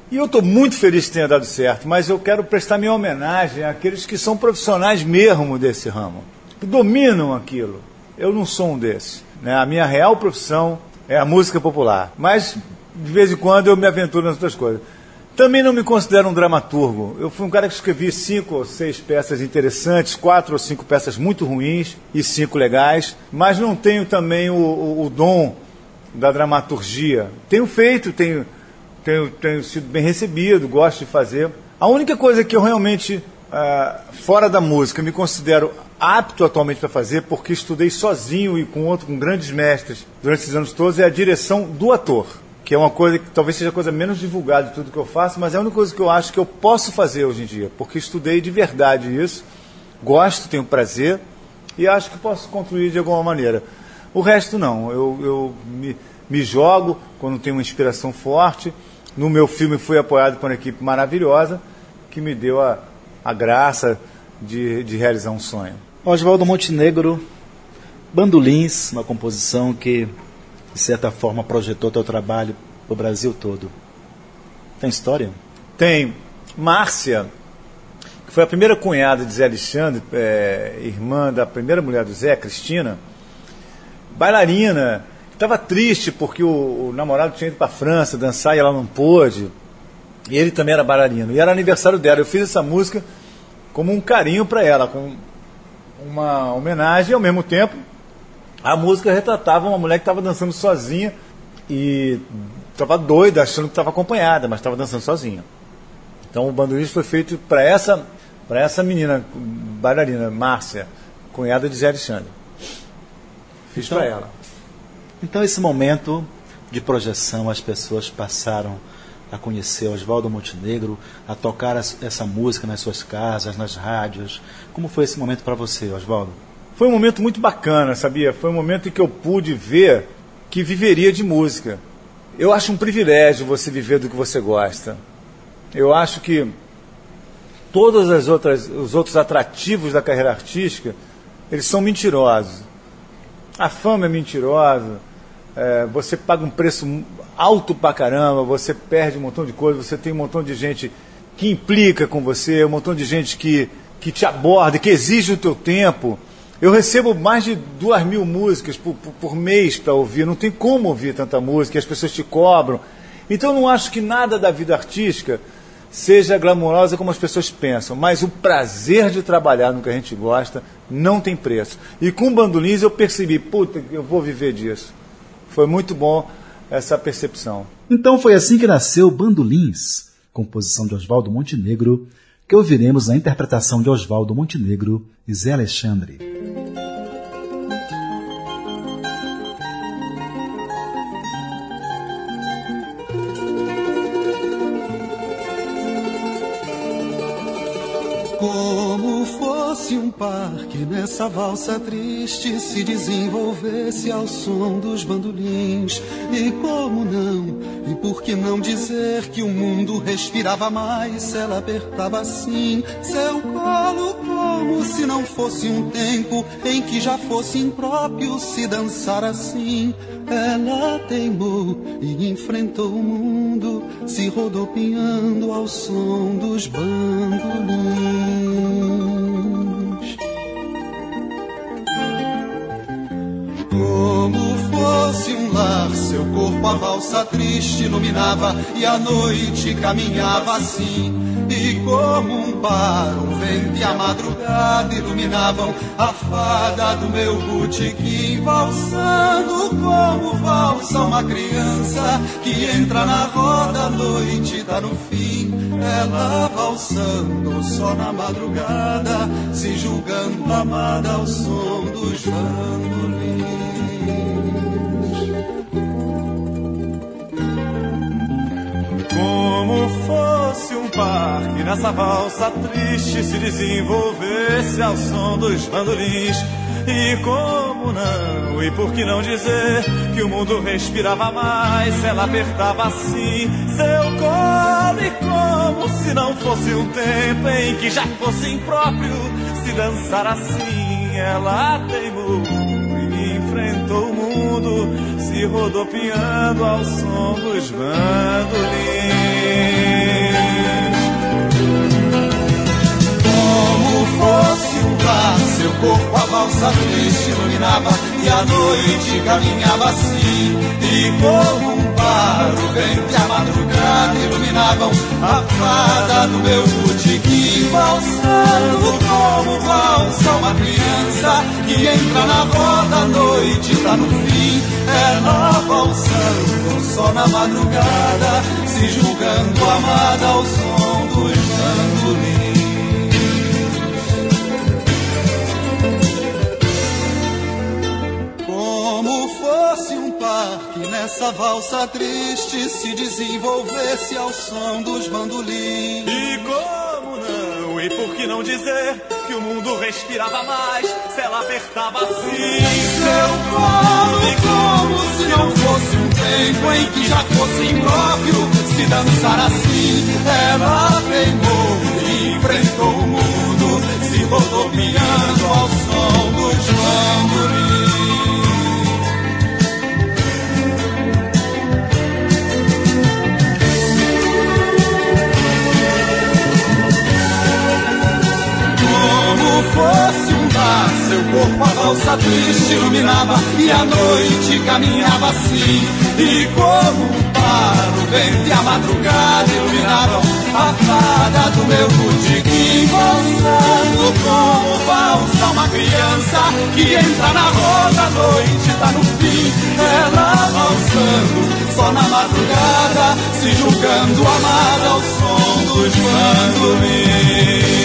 E eu estou muito feliz que tenha dado certo, mas eu quero prestar minha homenagem àqueles que são profissionais mesmo desse ramo, que dominam aquilo. Eu não sou um desses, né? A minha real profissão é a música popular, mas de vez em quando eu me aventuro nas outras coisas. Também não me considero um dramaturgo. Eu fui um cara que escrevi cinco ou seis peças interessantes, quatro ou cinco peças muito ruins e cinco legais, mas não tenho também o, o, o dom da dramaturgia. Tenho feito, tenho, tenho, tenho sido bem recebido, gosto de fazer. A única coisa que eu realmente, uh, fora da música, me considero apto atualmente para fazer, porque estudei sozinho e com outro, com grandes mestres durante esses anos todos, é a direção do ator, que é uma coisa que talvez seja a coisa menos divulgada de tudo que eu faço, mas é a única coisa que eu acho que eu posso fazer hoje em dia, porque estudei de verdade isso, gosto, tenho prazer e acho que posso contribuir de alguma maneira. O resto não, eu, eu me, me jogo quando tenho uma inspiração forte. No meu filme fui apoiado por uma equipe maravilhosa que me deu a, a graça de, de realizar um sonho. Oswaldo Montenegro, Bandolins, uma composição que de certa forma projetou teu trabalho para o Brasil todo. Tem história? Tem. Márcia, que foi a primeira cunhada de Zé Alexandre, é, irmã da primeira mulher do Zé, Cristina, bailarina, estava triste porque o, o namorado tinha ido para a França dançar e ela não pôde, e ele também era bailarino, e era aniversário dela. Eu fiz essa música como um carinho para ela, com uma homenagem, e ao mesmo tempo a música retratava uma mulher que estava dançando sozinha e estava doida, achando que estava acompanhada, mas estava dançando sozinha. Então o Bandolins foi feito para essa, para essa menina bailarina, Márcia, cunhada de Zé Alexandre. Fiz então, para ela. Então esse momento de projeção, as pessoas passaram a conhecer Oswaldo Montenegro, a tocar essa música nas suas casas, nas rádios. Como foi esse momento para você, Oswaldo? Foi um momento muito bacana, sabia? Foi um momento em que eu pude ver que viveria de música. Eu acho um privilégio você viver do que você gosta. Eu acho que todos as outras, os outros atrativos da carreira artística, eles são mentirosos. A fama é mentirosa, é, você paga um preço alto pra caramba, você perde um montão de coisa, você tem um montão de gente que implica com você, um montão de gente que, que te aborda, que exige o teu tempo. Eu recebo mais de duas mil músicas por, por, por mês para ouvir, não tem como ouvir tanta música, e as pessoas te cobram. Então eu não acho que nada da vida artística seja glamourosa como as pessoas pensam, mas o prazer de trabalhar no que a gente gosta não tem preço. E com Bandolins eu percebi, puta, eu vou viver disso. Foi muito bom essa percepção. Então foi assim que nasceu Bandolins, composição de Oswaldo Montenegro, que ouviremos na interpretação de Oswaldo Montenegro e Zé Alexandre. Como fosse um parque nessa valsa triste se desenvolvesse ao som dos bandolins. E como não, e por que não dizer que o mundo respirava mais se ela apertava assim seu colo, como se não fosse um tempo em que já fosse impróprio se dançar assim. Ela teimou e enfrentou o mundo, se rodopiando ao som dos bandolins. Como fosse um lar, seu corpo a valsa triste iluminava e a noite caminhava assim. E como um par, o vento e a madrugada iluminavam a fada do meu botequim, valsando como valsa uma criança que entra na roda, a noite tá no fim. Ela valsando só na madrugada, se julgando amada ao som dos bandolins. Como fosse um parque nessa valsa triste se desenvolvesse ao som dos bandolins. E como não, e por que não dizer que o mundo respirava mais se ela apertava assim seu colo. E como se não fosse um tempo em que já fosse impróprio se dançar assim. Ela teimou e enfrentou o mundo, se rodopiando ao som dos bandolins. bar, seu corpo a valsa triste iluminava, e a noite caminhava assim. E como um par, o vento e a madrugada iluminavam a fada do meu botequim, valsando como valsa uma criança que entra na roda, a noite tá no fim. Ela valsando só na madrugada, se julgando amada ao som dos bandolins. Como fosse um par que nessa valsa triste se desenvolvesse ao som dos bandolins. E como não, e por que não dizer que o mundo respirava mais se ela apertava assim seu colo? E como se não fosse um tempo em que já fosse impróprio se dançar assim. Ela teimou e enfrentou o mundo, se rodopiando ao som dos bandolins. Como fosse um bar, seu corpo a valsa triste iluminava, e a noite caminhava assim. E como um par, o vento e a madrugada iluminavam a fada do meu botequim, valsando como valsa uma criança que entra na roda, a noite tá no fim. Ela valsando só na madrugada, se julgando amada ao som dos bandolins.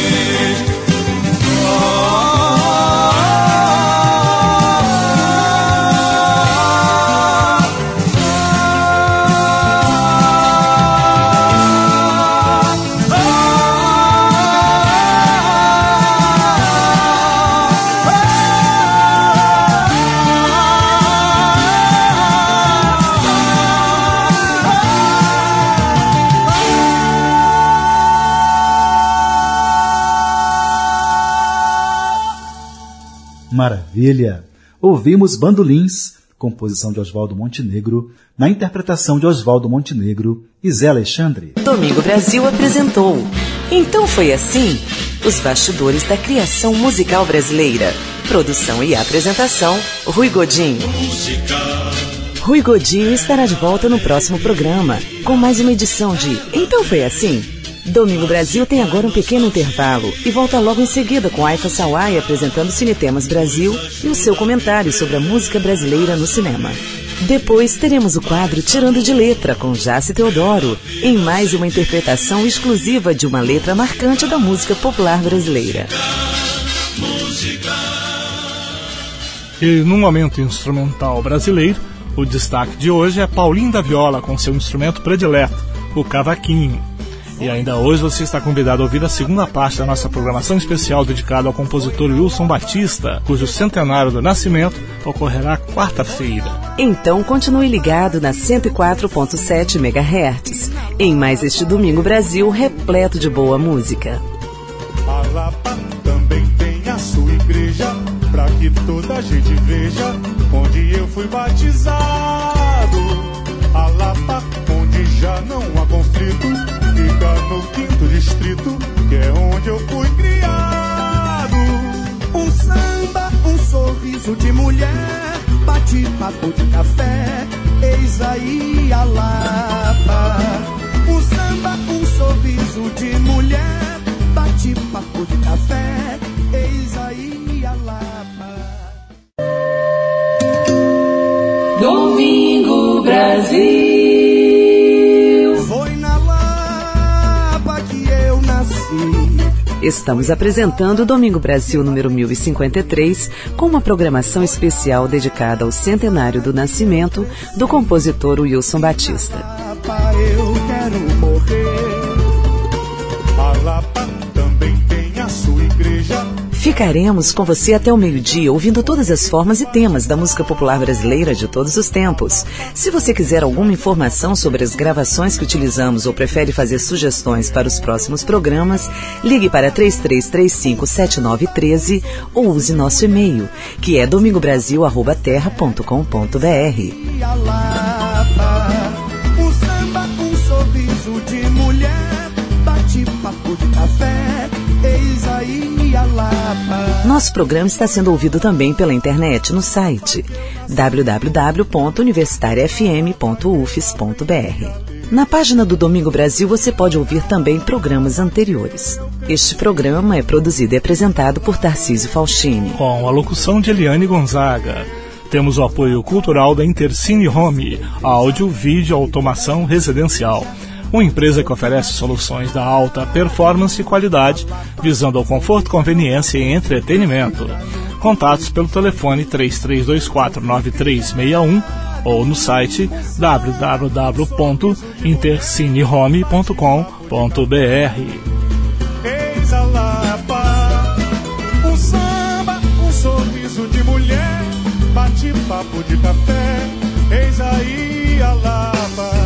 Maravilha! Ouvimos Bandolins, composição de Oswaldo Montenegro, na interpretação de Oswaldo Montenegro e Zé Alexandre. Domingo Brasil apresentou Então Foi Assim, os bastidores da criação musical brasileira. Produção e apresentação, Rui Godinho. Rui Godinho estará de volta no próximo programa, com mais uma edição de Então Foi Assim. Domingo Brasil tem agora um pequeno intervalo e volta logo em seguida com Aifa Sawai apresentando Cinetemas Brasil e o seu comentário sobre a música brasileira no cinema. Depois teremos o quadro Tirando de Letra com Jace Teodoro, em mais uma interpretação exclusiva de uma letra marcante da música popular brasileira. E no momento instrumental brasileiro, o destaque de hoje é Paulinho da Viola com seu instrumento predileto, o cavaquinho. E ainda hoje você está convidado a ouvir a segunda parte da nossa programação especial dedicada ao compositor Wilson Batista, cujo centenário do nascimento ocorrerá quarta-feira. Então continue ligado na cento e quatro ponto sete megahertz, em mais este Domingo Brasil repleto de boa música. A Lapa também tem a sua igreja, pra que toda a gente veja onde eu fui batizado. A Lapa, onde já não há conflito, fica no quinto distrito, que é onde eu fui criado. Um samba, um sorriso de mulher, bate-papo de café, eis aí a Lapa. Um samba, um sorriso de mulher, bate-papo de café, eis aí a Lapa. Domingo Brasil. Estamos apresentando o Domingo Brasil número mil e cinquenta e três, com uma programação especial dedicada ao centenário do nascimento do compositor Wilson Batista. Eu quero morrer. A Lapa também tem a sua igreja. Ficaremos com você até o meio-dia, ouvindo todas as formas e temas da música popular brasileira de todos os tempos. Se você quiser alguma informação sobre as gravações que utilizamos ou prefere fazer sugestões para os próximos programas, ligue para três três três cinco sete nove um três ou use nosso e-mail, que é domingobrasil arroba terra ponto com ponto br. Um samba, um sorriso de mulher, bate-papo de café, eis aí a Lapa. Nosso programa está sendo ouvido também pela internet no site w w w ponto universitária f m ponto u f s ponto b r. Na página do Domingo Brasil você pode ouvir também programas anteriores. Este programa é produzido e apresentado por Tarcísio Faustini, com a locução de Eliane Gonzaga. Temos o apoio cultural da Intercine Home, áudio, vídeo, automação residencial. Uma empresa que oferece soluções da alta performance e qualidade, visando ao conforto, conveniência e entretenimento. Contatos pelo telefone três três dois quatro nove três seis um ou no site w w w ponto intercinehome ponto com ponto b r. Eis a Lapa, um samba, um sorriso de mulher, bate-papo de café, eis aí a Lapa.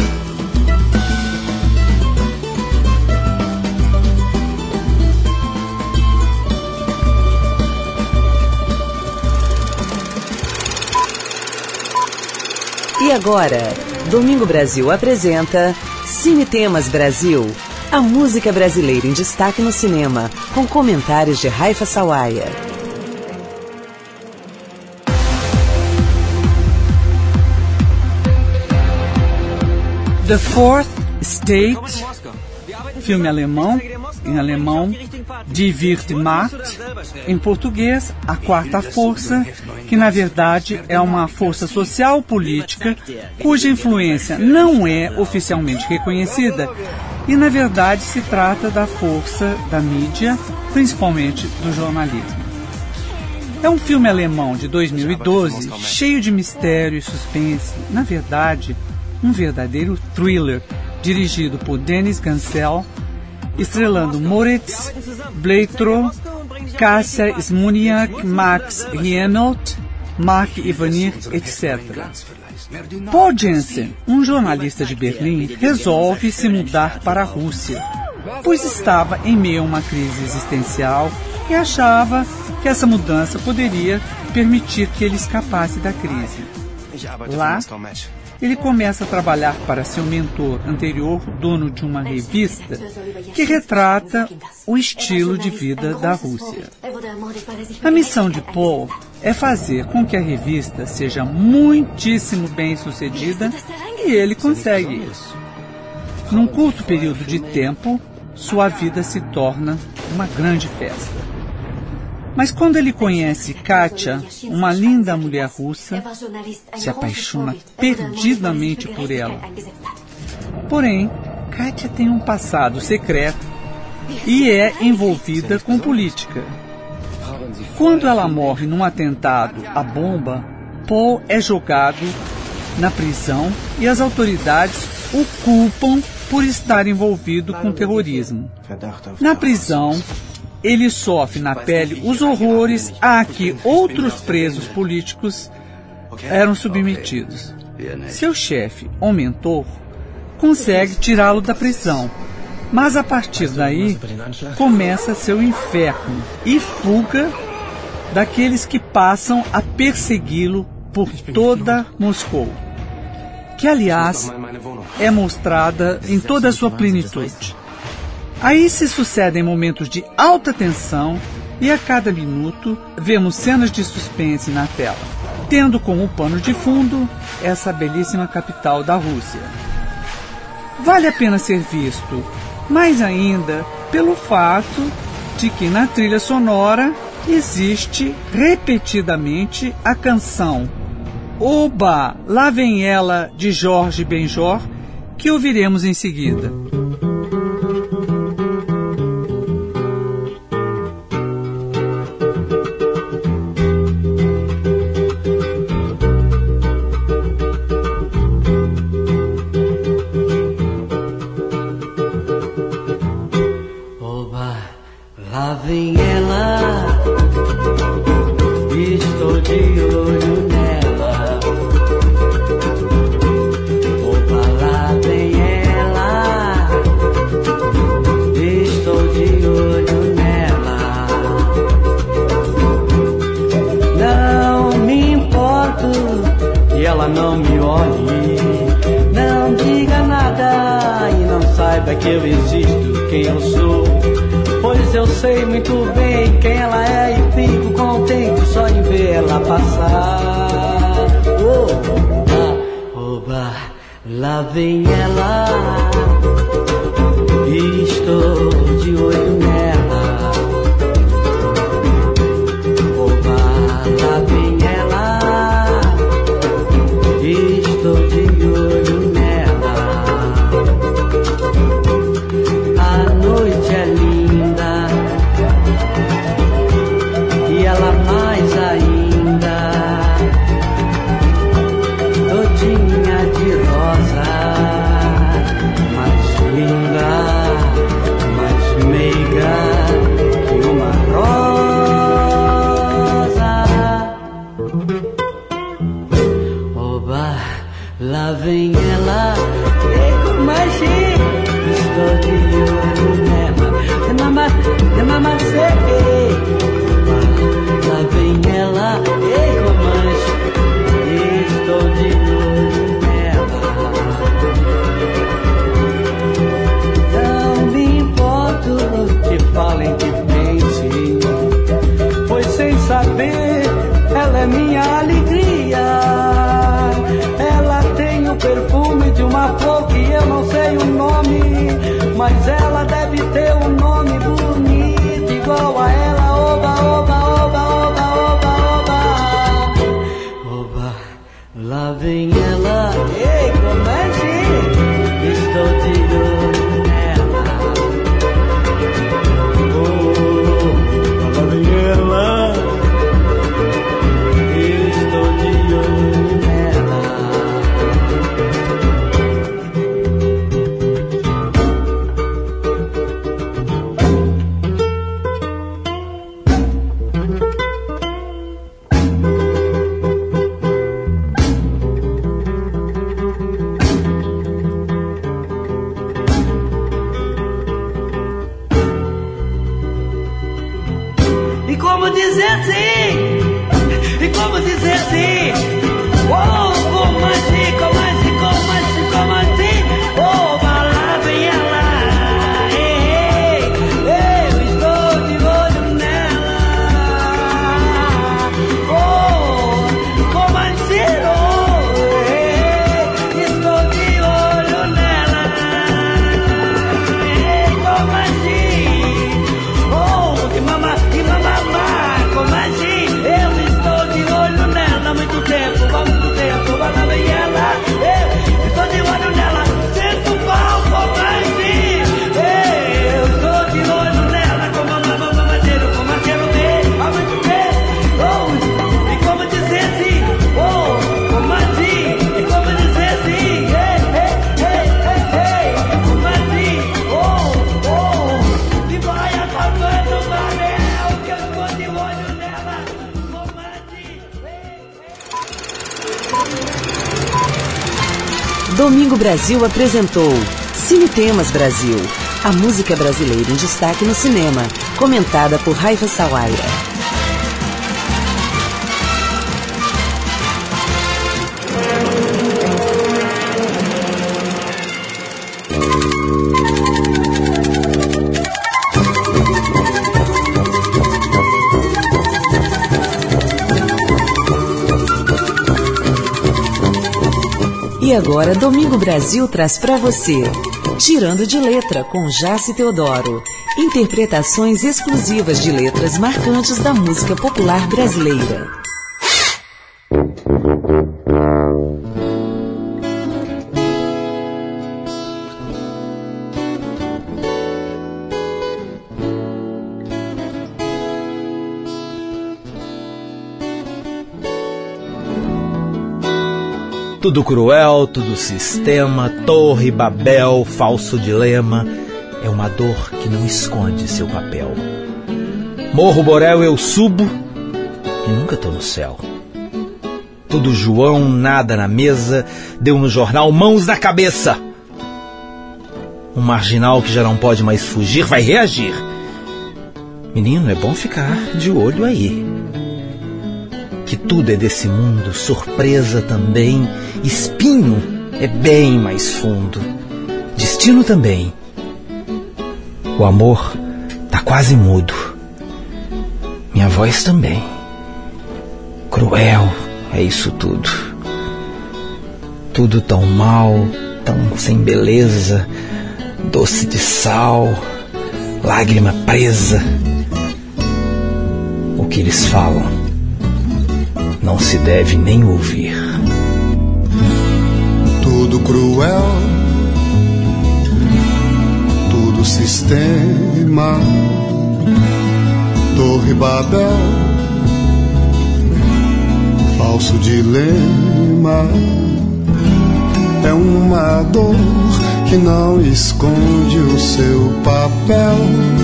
E agora, Domingo Brasil apresenta Cine Temas Brasil, a música brasileira em destaque no cinema, com comentários de Raifa Sawaia. The Fourth Estate, filme alemão, em alemão, Die Vierte Macht, em português, A Quarta Força, que na verdade é uma força social política cuja influência não é oficialmente reconhecida e na verdade se trata da força da mídia, principalmente do jornalismo. É um filme alemão de dois mil e doze, cheio de mistério e suspense, na verdade, um verdadeiro thriller, dirigido por Dennis Gansel, estrelando Moritz Bleibtreu, Kasia Smuniak, Max Reinhold, Mark Ivanir, etcétera. Paul Jensen, um jornalista de Berlim, resolve se mudar para a Rússia, pois estava em meio a uma crise existencial e achava que essa mudança poderia permitir que ele escapasse da crise. Lá, ele começa a trabalhar para seu mentor anterior, dono de uma revista que retrata o estilo de vida da Rússia. A missão de Paul é fazer com que a revista seja muitíssimo bem sucedida e ele consegue isso. Num curto período de tempo, sua vida se torna uma grande festa. Mas quando ele conhece Katia, uma linda mulher russa, se apaixona perdidamente por ela. Porém, Katia tem um passado secreto e é envolvida com política. Quando ela morre num atentado à bomba, Paul é jogado na prisão e as autoridades o culpam por estar envolvido com terrorismo. Na prisão, ele sofre na pele os horrores a que outros presos políticos eram submetidos. Seu chefe, ou mentor, consegue tirá-lo da prisão, mas a partir daí começa seu inferno e fuga daqueles que passam a persegui-lo por toda Moscou, que aliás é mostrada em toda a sua plenitude. Aí se sucedem momentos de alta tensão e a cada minuto vemos cenas de suspense na tela, tendo como pano de fundo essa belíssima capital da Rússia. Vale a pena ser visto, mais ainda pelo fato de que na trilha sonora existe repetidamente a canção Oba, lá vem ela, de Jorge Benjor, que ouviremos em seguida. Lá vem ela, estou de olho nela. Opa, lá vem ela, estou de olho nela. Não me importo que ela não me olhe, não diga nada e não saiba que eu existo, quem eu sou, pois pois eu sei muito bem quem ela é e fico contente só em ver ela passar. Oba, oba, lá vem ela, estou de olho nela. Oba, lá vem ela, estou de olho nela. A noite é linda e ela mais ainda, todinha de rosa, mais linda, mais meiga que uma rosa. Oba, lá vem ela, e com magia, estou de olho nela. E mama, e mama, sei. Oba, lá vem ela, e com magia, estou de olho nela. Não me importo que falem, que pensem, pois sem saber ela é minha alegria. Ela tem o perfume de uma flor que eu não sei o nome, mas ela deve ter um nome bonito igual a ela. Oba, oba, oba, oba, oba, oba. Oba, lá vem ela, ei, como é que estou de olho nela. Oh, lá vem ela, estou de olho nela. E como dizer sim? E como dizer sim? Oh, como assim, como assim, como assim, como assim? Oh, lá vem ela, ei, ei, eu estou de olho nela. Oh, como assim, oh, ei, estou de olho nela. Ei, como assim? Oh, e mama, e mamamá, como assim? Eu estou de olho nela há muito tempo, há muito tempo, lá vem ela, eu estou de olho nela, sinto pau, como assim? Eu estou de olho nela, como a mamãe, mamadeiro, como a quero ver, há muito tempo, oh, e como dizer sim, oh, como assim? E como dizer sim, ei, ei, ei, ei, ei, como assim? Oh, oh, e vai acabando o barel, que eu estou de olho nela, como assim? Domingo Brasil apresentou Cine Temas Brasil, a música brasileira em destaque no cinema, comentada por Raifa Sawaira. E agora, Domingo Brasil traz para você Tirando de Letra, com Jaci Teodoro. Interpretações exclusivas de letras marcantes da música popular brasileira. Tudo cruel, tudo sistema, torre, Babel, falso dilema. É uma dor que não esconde seu papel. Morro Borel eu subo e nunca tô no céu. Tudo João, nada na mesa, deu no jornal, mãos na cabeça. Um marginal que já não pode mais fugir vai reagir. Menino, é bom ficar de olho aí. Que tudo é desse mundo, surpresa também, espinho é bem mais fundo, destino também. O amor tá quase mudo. Minha voz também. Cruel é isso tudo. Tudo tão mal, tão sem beleza, doce de sal, lágrima presa. O que eles falam não se deve nem ouvir. Tudo cruel, tudo sistema, Torre Babel, falso dilema. É uma dor que não esconde o seu papel.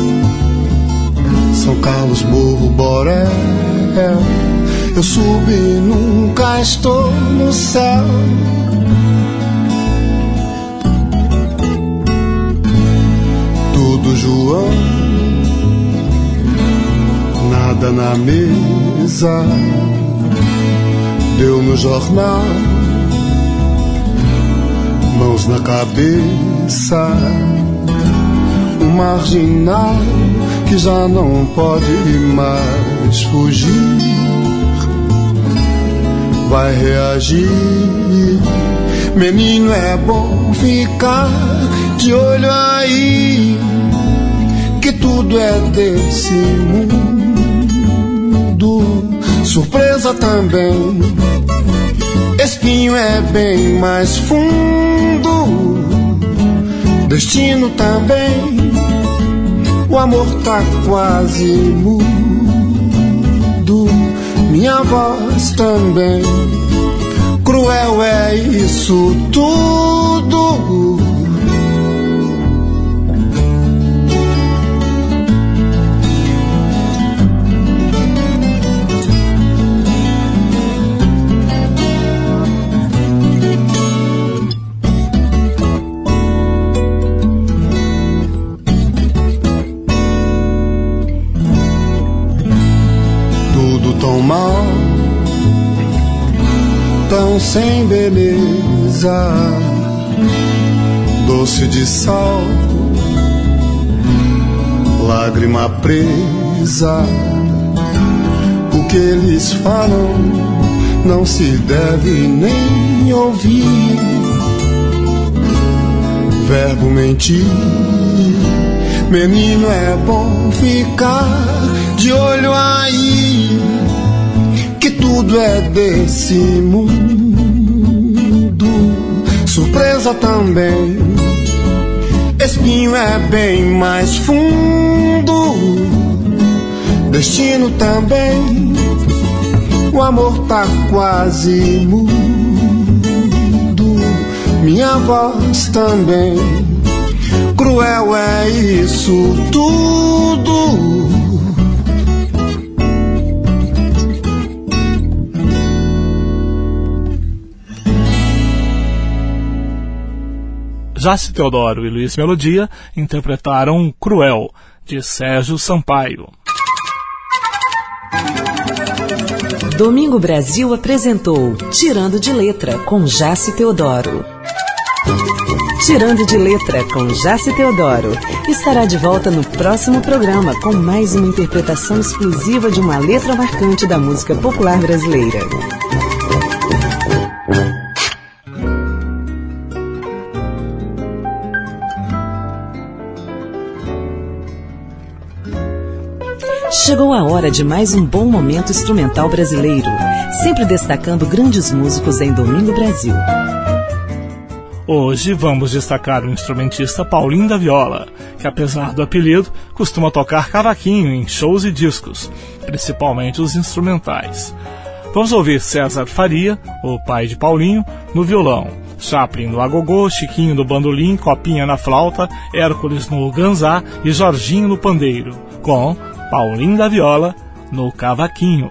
São Carlos, Morro, Borel. Eu subi e nunca estou no céu. Tudo João, nada na mesa. Deu no jornal, mãos na cabeça. Um marginal que já não pode mais fugir, vai reagir. Menino, é bom ficar de olho aí, que tudo é desse mundo. Surpresa também, espinho é bem mais fundo. Destino também, o amor tá quase mudo. Minha voz também, cruel é isso tudo. Mal, tão sem beleza, doce de sal, lágrima presa. O que eles falam não se deve nem ouvir. Verbo mentir, menino, é bom ficar de olho aí, que tudo é desse mundo. Surpresa também, espinho é bem mais fundo. Destino também, o amor tá quase mudo. Minha voz também, cruel é isso tudo. Jaci Teodoro e Luiz Melodia interpretaram Cruel, de Sérgio Sampaio. Domingo Brasil apresentou Tirando de Letra, com Jaci Teodoro. Tirando de Letra, com Jaci Teodoro, estará de volta no próximo programa com mais uma interpretação exclusiva de uma letra marcante da música popular brasileira. Chegou a hora de mais um bom momento instrumental brasileiro, sempre destacando grandes músicos em Domingo Brasil. Hoje vamos destacar o instrumentista Paulinho da Viola, que apesar do apelido, costuma tocar cavaquinho em shows e discos, principalmente os instrumentais. Vamos ouvir César Faria, o pai de Paulinho, no violão, Chaplin no agogô, Chiquinho no bandolim, Copinha na flauta, Hércules no ganzá e Jorginho no pandeiro, com Paulinho da Viola no cavaquinho.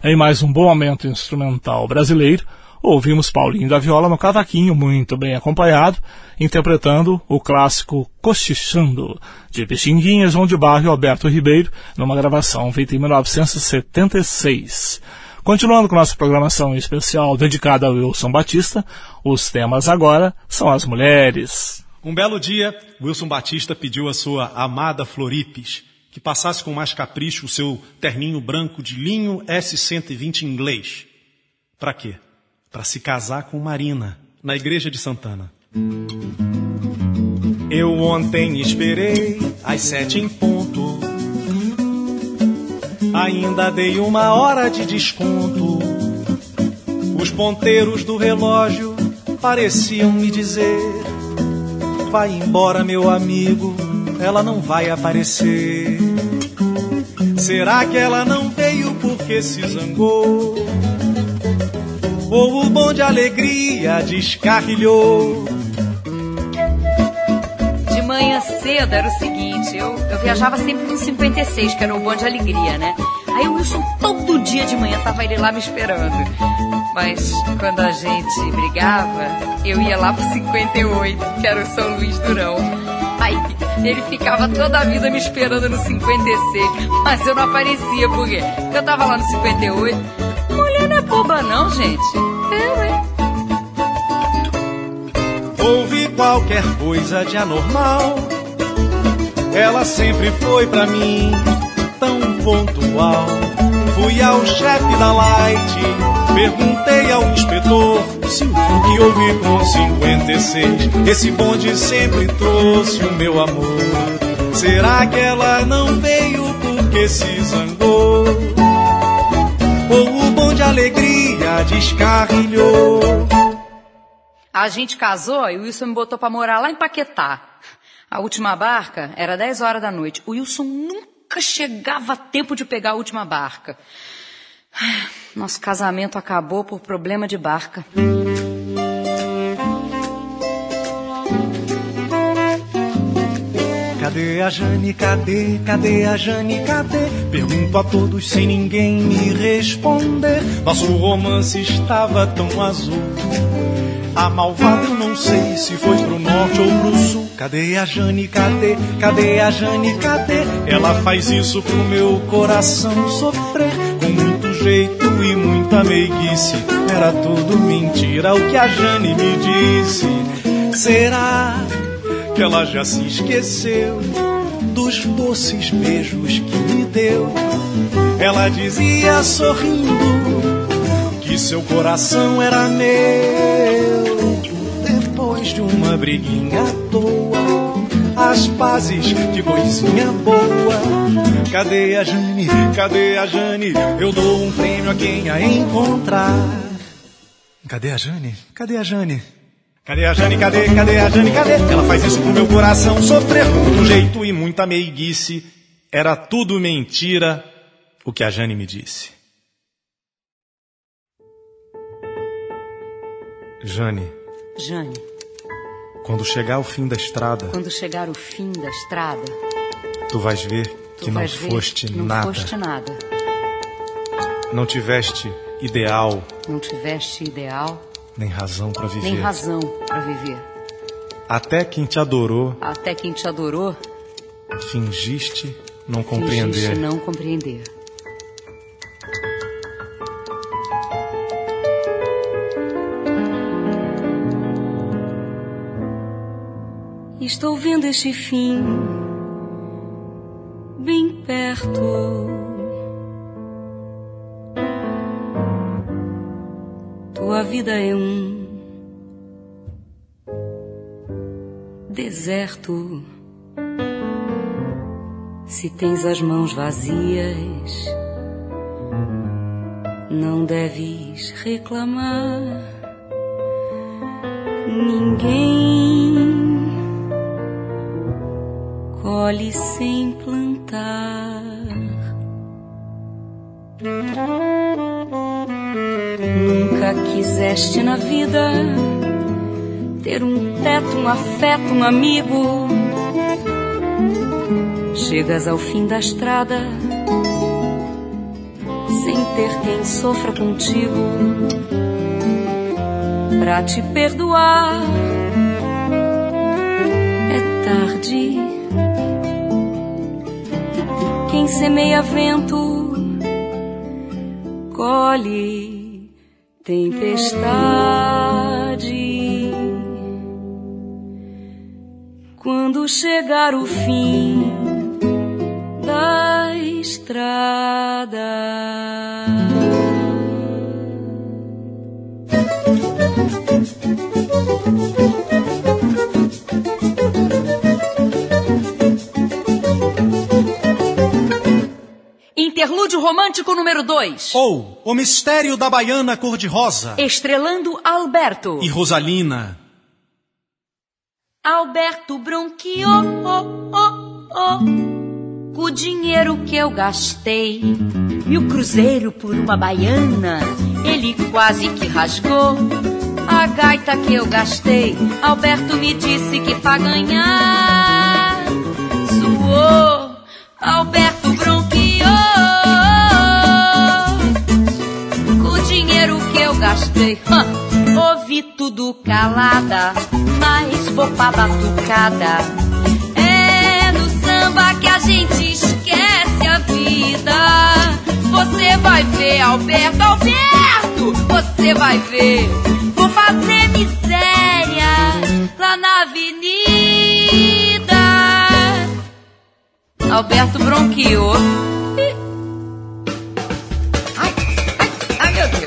Em mais um bom momento instrumental brasileiro, ouvimos Paulinho da Viola no cavaquinho, muito bem acompanhado, interpretando o clássico Cochichando, de Pixinguinha, João de Barro e Alberto Ribeiro, numa gravação feita em mil novecentos e setenta e seis. Continuando com nossa programação especial dedicada ao Wilson Batista, os temas agora são as mulheres. Um belo dia, Wilson Batista pediu à sua amada Floripes que passasse com mais capricho o seu terninho branco de linho S cento e vinte inglês. Para quê? Para se casar com Marina, na igreja de Santana. Eu ontem esperei às sete em ponto, ainda dei uma hora de desconto. Os ponteiros do relógio pareciam me dizer: vai embora, meu amigo, ela não vai aparecer. Será que ela não veio porque se zangou? Ou o bom de alegria descarrilhou? De manhã cedo era o seguinte, eu, eu viajava sempre no cinquenta e seis, que era o bom de alegria, né? Aí o Wilson todo dia de manhã tava ele lá me esperando. Mas quando a gente brigava, eu ia lá pro cinquenta e oito, que era o São Luís Durão. Aí ele ficava toda a vida me esperando no cinquenta e seis, mas eu não aparecia, por quê? Porque eu tava lá no cinquenta e oito. Mulher não é boba não, gente. Eu, hein? Houve qualquer coisa de anormal, ela sempre foi pra mim tão pontual. Fui ao chefe da Light, perguntei ao inspetor o que houve com cinquenta e seis. Esse bonde sempre trouxe o meu amor. Será que ela não veio porque se zangou? Ou o bonde alegria descarrilhou? A gente casou e o Wilson me botou pra morar lá em Paquetá. A última barca era dez horas da noite. O Wilson nunca chegava a tempo de pegar a última barca. Nosso casamento acabou por problema de barca. Cadê a Jane, cadê, cadê a Jane, cadê? Pergunto a todos sem ninguém me responder. Nosso romance estava tão azul. A malvada eu não sei se foi pro norte ou pro sul. Cadê a Jane, cadê, cadê a Jane, cadê? Ela faz isso pro meu coração sofrer. Com muito jeito e muita meiguice, era tudo mentira o que a Jane me disse. Será que ela já se esqueceu dos doces beijos que me deu? Ela dizia sorrindo que seu coração era meu. Depois de uma briguinha à toa, as pazes, que coisinha boa. Cadê a Jane, cadê a Jane? Eu dou um prêmio a quem a encontrar. Cadê a Jane, cadê a Jane? Cadê a Jane, cadê, cadê a Jane, cadê? Ela faz isso pro meu coração sofrer. Com muito jeito e muita meiguice, era tudo mentira o que a Jane me disse. Jane. Jane. Quando chegar o fim da estrada. Quando chegar o fim da estrada. Tu vais ver que não foste nada. Não foste nada. Não tiveste ideal. Não tiveste ideal. Nem razão para viver. Nem razão para viver. Até quem te adorou. Até quem te adorou. Fingiste não compreender. Fingiste não compreender. Estou vendo este fim bem perto. Tua vida é um deserto. Se tens as mãos vazias, não deves reclamar. Ninguém colhe sem plantar. Nunca quiseste na vida ter um teto, um afeto, um amigo. Chegas ao fim da estrada sem ter quem sofra contigo pra te perdoar. É tarde. Quem semeia vento colhe tempestade. Quando chegar o fim da estrada, Interlúdio romântico número dois. Ou O Mistério da Baiana Cor-de-Rosa. Estrelando Alberto E Rosalina. Alberto bronqueou, oh, oh, oh, com o dinheiro que eu gastei. Mil cruzeiro por uma baiana, ele quase que rasgou a gaita que eu gastei. Alberto me disse que pra ganhar suou. Alberto bronqueou com o dinheiro que eu gastei. Hã. Ouvi tudo calada, mas vou pra batucada. É no samba que a gente esquece a vida. Você vai ver, Alberto, Alberto, você vai ver. Vou fazer miséria lá na avenida. Alberto bronqueou. Ai, ai, ai, meu Deus.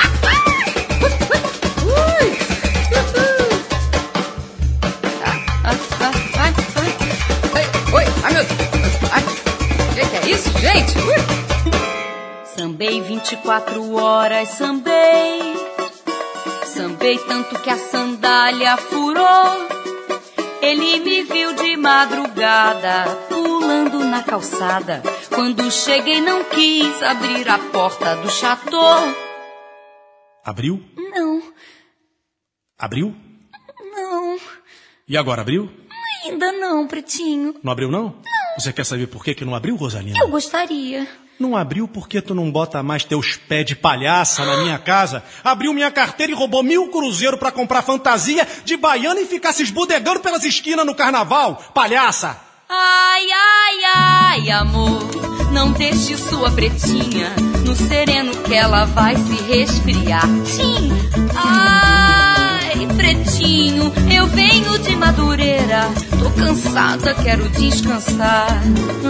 Gente, ui. Sambei vinte e quatro horas, sambei. Sambei tanto que a sandália furou. Ele me viu de madrugada, pulando na calçada. Quando cheguei não quis abrir a porta do chateau. Abriu? Não. Abriu? Não. E agora, abriu? Ainda não, pretinho. Não abriu, não? Não. Você quer saber por que que não abriu, Rosalina? Eu gostaria. Não abriu porque tu não bota mais teus pés de palhaça na minha casa. Abriu minha carteira e roubou mil cruzeiros pra comprar fantasia de baiana e ficar se esbudegando pelas esquinas no carnaval. Palhaça! Ai, ai, ai, amor, não deixe sua pretinha no sereno que ela vai se resfriar. Tim, ai, pretinho, eu venho de Madureira. Tô cansada, quero descansar.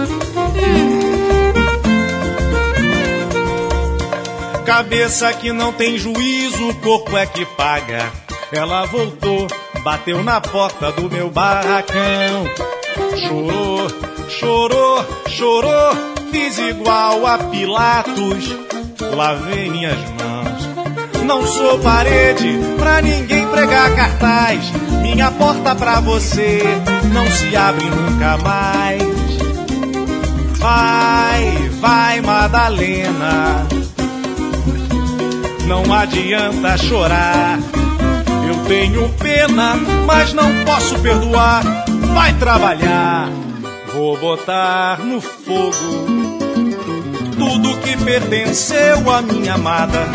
Cabeça que não tem juízo, o corpo é que paga. Ela voltou, bateu na porta do meu barracão. Chorou, chorou, chorou, fiz igual a Pilatos, lavei minhas mãos. Não sou parede pra ninguém pregar cartaz. Minha porta pra você não se abre nunca mais. Vai, vai, Madalena, não adianta chorar. Eu tenho pena, mas não posso perdoar. Vai trabalhar, vou botar no fogo tudo que pertenceu à minha amada.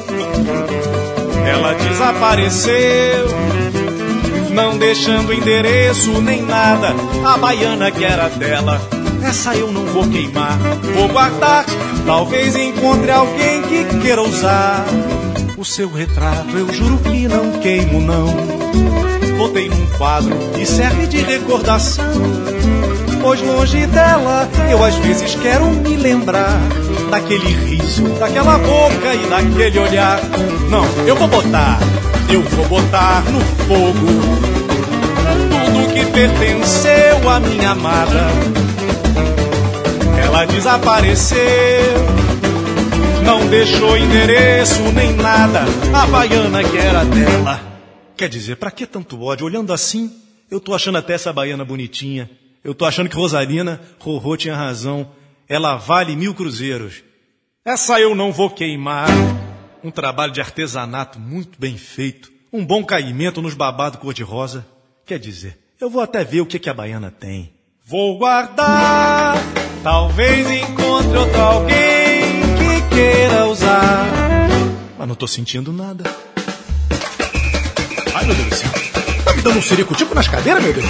Ela desapareceu, não deixando endereço nem nada. A baiana que era dela, essa eu não vou queimar. Vou guardar, talvez encontre alguém que queira usar o seu retrato. Eu juro que não queimo, não. Botei num quadro e serve de recordação, pois longe dela eu às vezes quero me lembrar daquele riso, daquela boca e daquele olhar. Não, eu vou botar, eu vou botar no fogo tudo que pertenceu à minha amada. Ela desapareceu, não deixou endereço nem nada. A baiana que era dela. Quer dizer, pra que tanto ódio? Olhando assim, eu tô achando até essa baiana bonitinha. Eu tô achando que Rosalina, Rorô tinha razão. Ela vale mil cruzeiros. Essa eu não vou queimar. Um trabalho de artesanato muito bem feito. Um bom caimento nos babados cor-de-rosa. Quer dizer, eu vou até ver o que, que a baiana tem. Vou guardar, talvez encontre outro alguém que queira usar. Mas não tô sentindo nada. Ai, meu Deus do céu. Tá me dando um ciricutico nas cadeiras, meu Deus?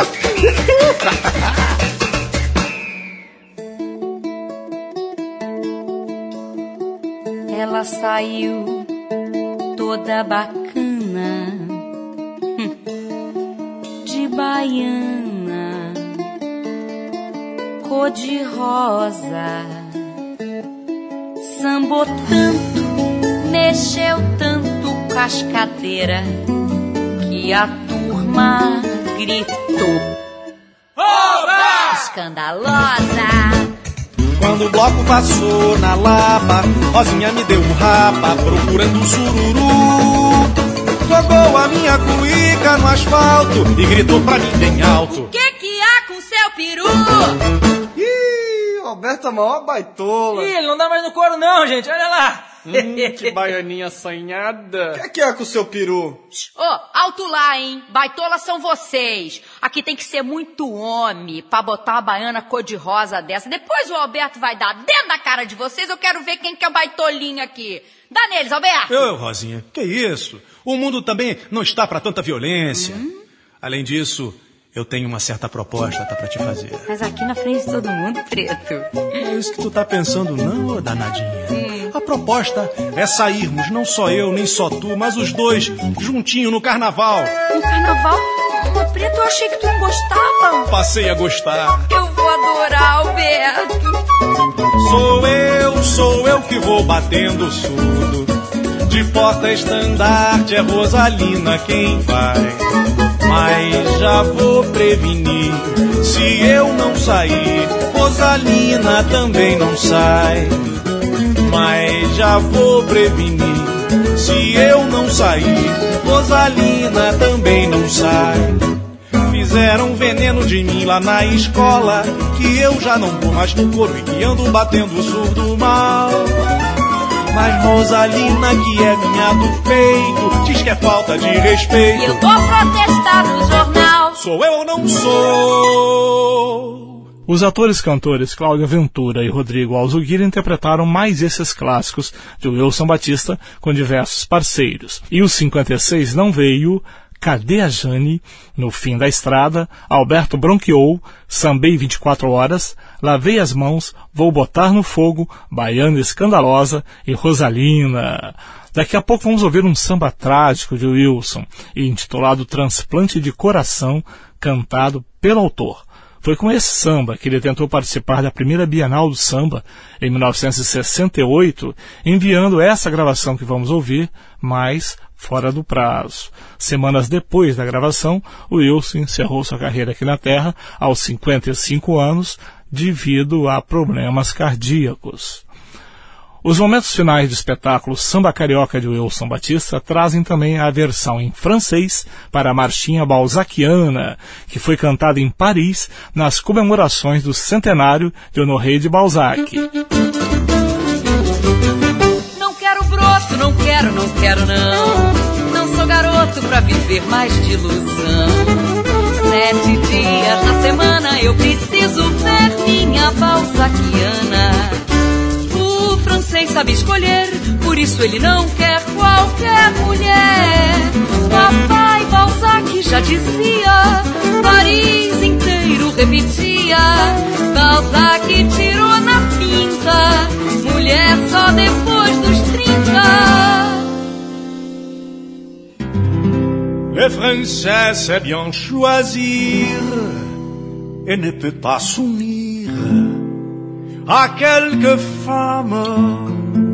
Ela saiu toda bacana, de baiana, cor de rosa. Sambou tanto, mexeu tanto com as cadeiras, que a turma gritou: oba! Escandalosa! Quando o bloco passou na Lapa, Rosinha me deu um rapa, procurando um sururu. Jogou a minha cuíca no asfalto e gritou pra mim bem alto: que que há com seu peru? Ih, Roberto é maior baitola. Ih, ele não dá mais no couro não, gente, olha lá. Hum, que baianinha assanhada. O que, que é com o seu peru? Ô, oh, alto lá, hein? Baitolas são vocês. Aqui tem que ser muito homem pra botar uma baiana cor-de-rosa dessa. Depois o Alberto vai dar dentro da cara de vocês. Eu quero ver quem que é o baitolinho aqui. Dá neles, Alberto. Eu, Rosinha, que isso? O mundo também não está pra tanta violência. Hum? Além disso, eu tenho uma certa proposta tá, pra te fazer. Mas aqui na frente de todo mundo, Preto. É isso que tu tá pensando, não, danadinha? Hum. A proposta é sairmos, não só eu, nem só tu, mas os dois, juntinho no carnaval. No carnaval? Ô, Preto, eu achei que tu não gostava. Passei a gostar. Eu vou adorar, Alberto. Sou eu, sou eu que vou batendo surdo. De porta-estandarte é Rosalina quem vai. Mas já vou prevenir, se eu não sair, Rosalina também não sai. Mas já vou prevenir, se eu não sair, Rosalina também não sai. Fizeram veneno de mim lá na escola, que eu já não vou mais no coro e que ando batendo surdo mal. Mas Rosalina, que é minha do peito, diz que é falta de respeito. E eu vou protestar no jornal. Sou eu ou não sou? Os atores e cantores Cláudia Ventura e Rodrigo Alzuguir interpretaram mais esses clássicos de Wilson Batista com diversos parceiros. E o cinquenta e seis não veio Cadê a Jane, No Fim da Estrada, Alberto bronqueou, Sambei vinte e quatro horas, Lavei as Mãos, Vou Botar no Fogo, Baiana Escandalosa e Rosalina. Daqui a pouco vamos ouvir um samba trágico de Wilson, intitulado Transplante de Coração, cantado pelo autor. Foi com esse samba que ele tentou participar da primeira Bienal do Samba, em mil novecentos e sessenta e oito, enviando essa gravação que vamos ouvir, mas fora do prazo. Semanas depois da gravação, o Wilson encerrou sua carreira aqui na Terra, aos cinquenta e cinco anos, devido a problemas cardíacos. Os momentos finais do espetáculo Samba Carioca de Wilson Batista trazem também a versão em francês para a marchinha balzaquiana, que foi cantada em Paris nas comemorações do centenário de Honoré de Balzac. Não quero broto, não quero, não quero não. Não sou garoto pra viver mais de ilusão. Sete dias na semana eu preciso ver minha balzaquiana. O francês sabe escolher, por isso ele não quer qualquer mulher. Papai Balzac já dizia, Paris inteiro repetia, Balzac tirou na pinta, mulher só depois dos trinta. Le français sait bien choisir et ne peut pas s'unir à quelques femmes.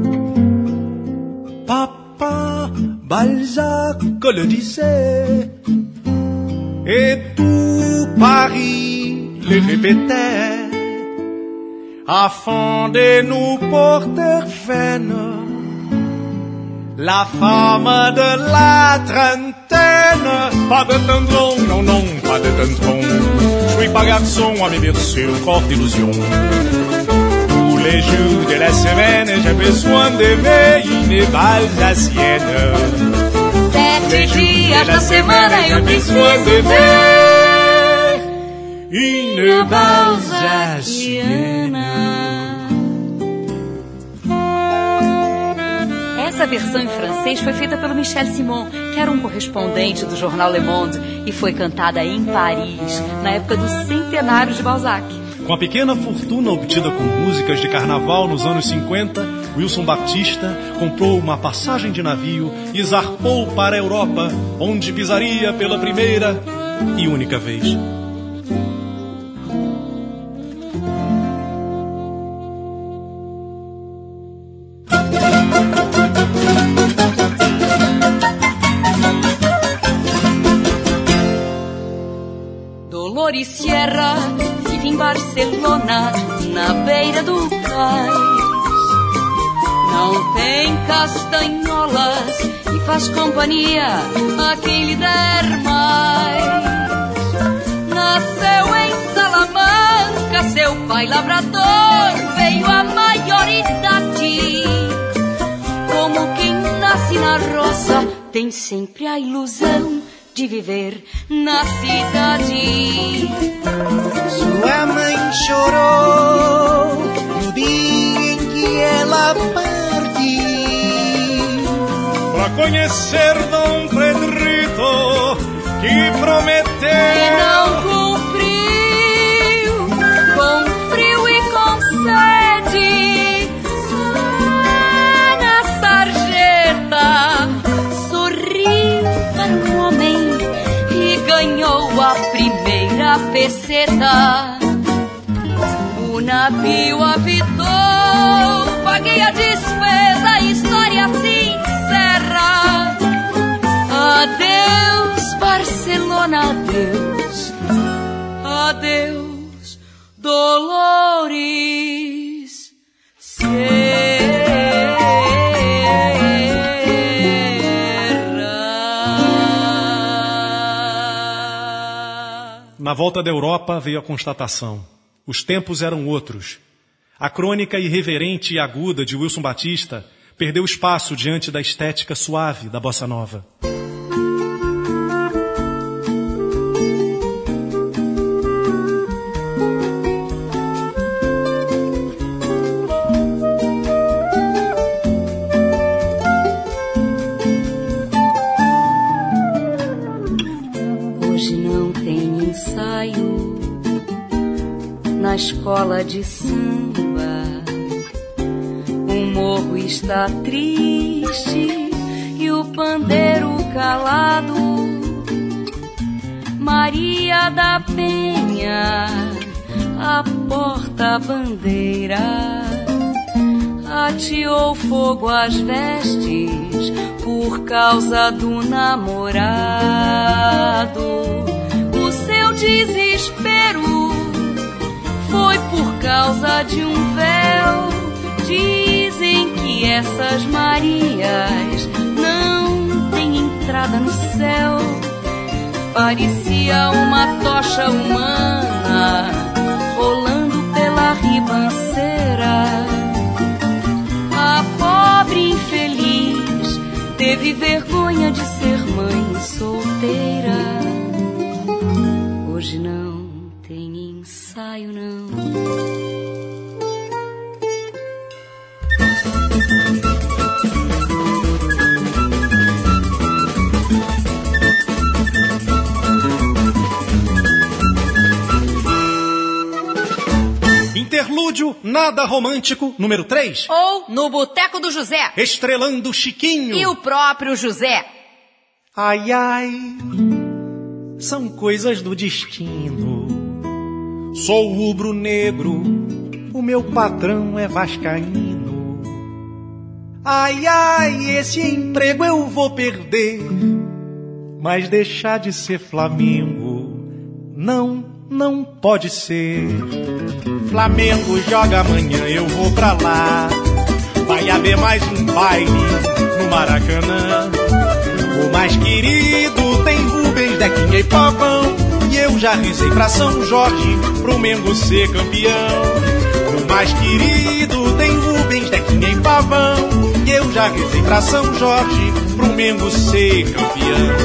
Papa Balzac le disait, et tout Paris le répétait, afin de nous porter veine, la femme de la trentaine. Pas de tendron, non, non, pas de tendron. Je suis pas garçon à me bercer forte illusion. Tous les jours de la semaine, j'ai besoin d'aimer une balzacienne. Sete dias na semana eu preciso ver une balzacienne. versão em francês foi feita pelo Michel Simon, que era um correspondente do jornal Le Monde, e foi cantada em Paris, na época do centenário de Balzac. Com a pequena fortuna obtida com músicas de carnaval nos anos cinquenta, Wilson Batista comprou uma passagem de navio e zarpou para a Europa, onde pisaria pela primeira e única vez. Dolores Sierra vive em Barcelona, na beira do cais. Não tem castanholas e faz companhia a quem lhe der mais. Nasceu em Salamanca, seu pai lavrador veio à maioridade. Como quem nasce na roça tem sempre a ilusão de viver na cidade. Sua mãe chorou no dia em que ela partiu pra conhecer Dom Pedrito, que prometeu e não cumpriu, com frio e com sede. Só na sarjeta sorriu para um homem e ganhou a primeira peseta. O navio apitou, paguei a despesa, a história se encerra. Adeus, Barcelona, adeus, adeus, Dolores Sierra. Na volta da Europa veio a constatação. Os tempos eram outros. A crônica irreverente e aguda de Wilson Batista perdeu espaço diante da estética suave da bossa nova. Hoje não tem ensaio na escola de samba. O morro está triste e o pandeiro calado. Maria da Penha, a porta-bandeira, ateou fogo às vestes por causa do namorado. O seu desespero foi por causa de um véu. Dizem que essas Marias não têm entrada no céu. Parecia uma tocha humana rolando pela ribanceira. A pobre infeliz teve vergonha de ser mãe solteira. Hoje não tem ensaio, não. Interlúdio Nada Romântico, número três. Ou no Boteco do José. Estrelando Chiquinho. E o próprio José. Ai, ai, são coisas do destino. Sou rubro-negro, o meu patrão é vascaíno. Ai, ai, esse emprego eu vou perder, mas deixar de ser Flamengo não, não pode ser. Flamengo joga amanhã, eu vou pra lá. Vai haver mais um baile no Maracanã. O mais querido tem Rubens, Dequinha e Pavão. E eu já rezei pra São Jorge, pro Mengo ser campeão. O mais querido tem Rubens, Dequinha e Pavão. E eu já rezei pra São Jorge, pro Mengo ser campeão.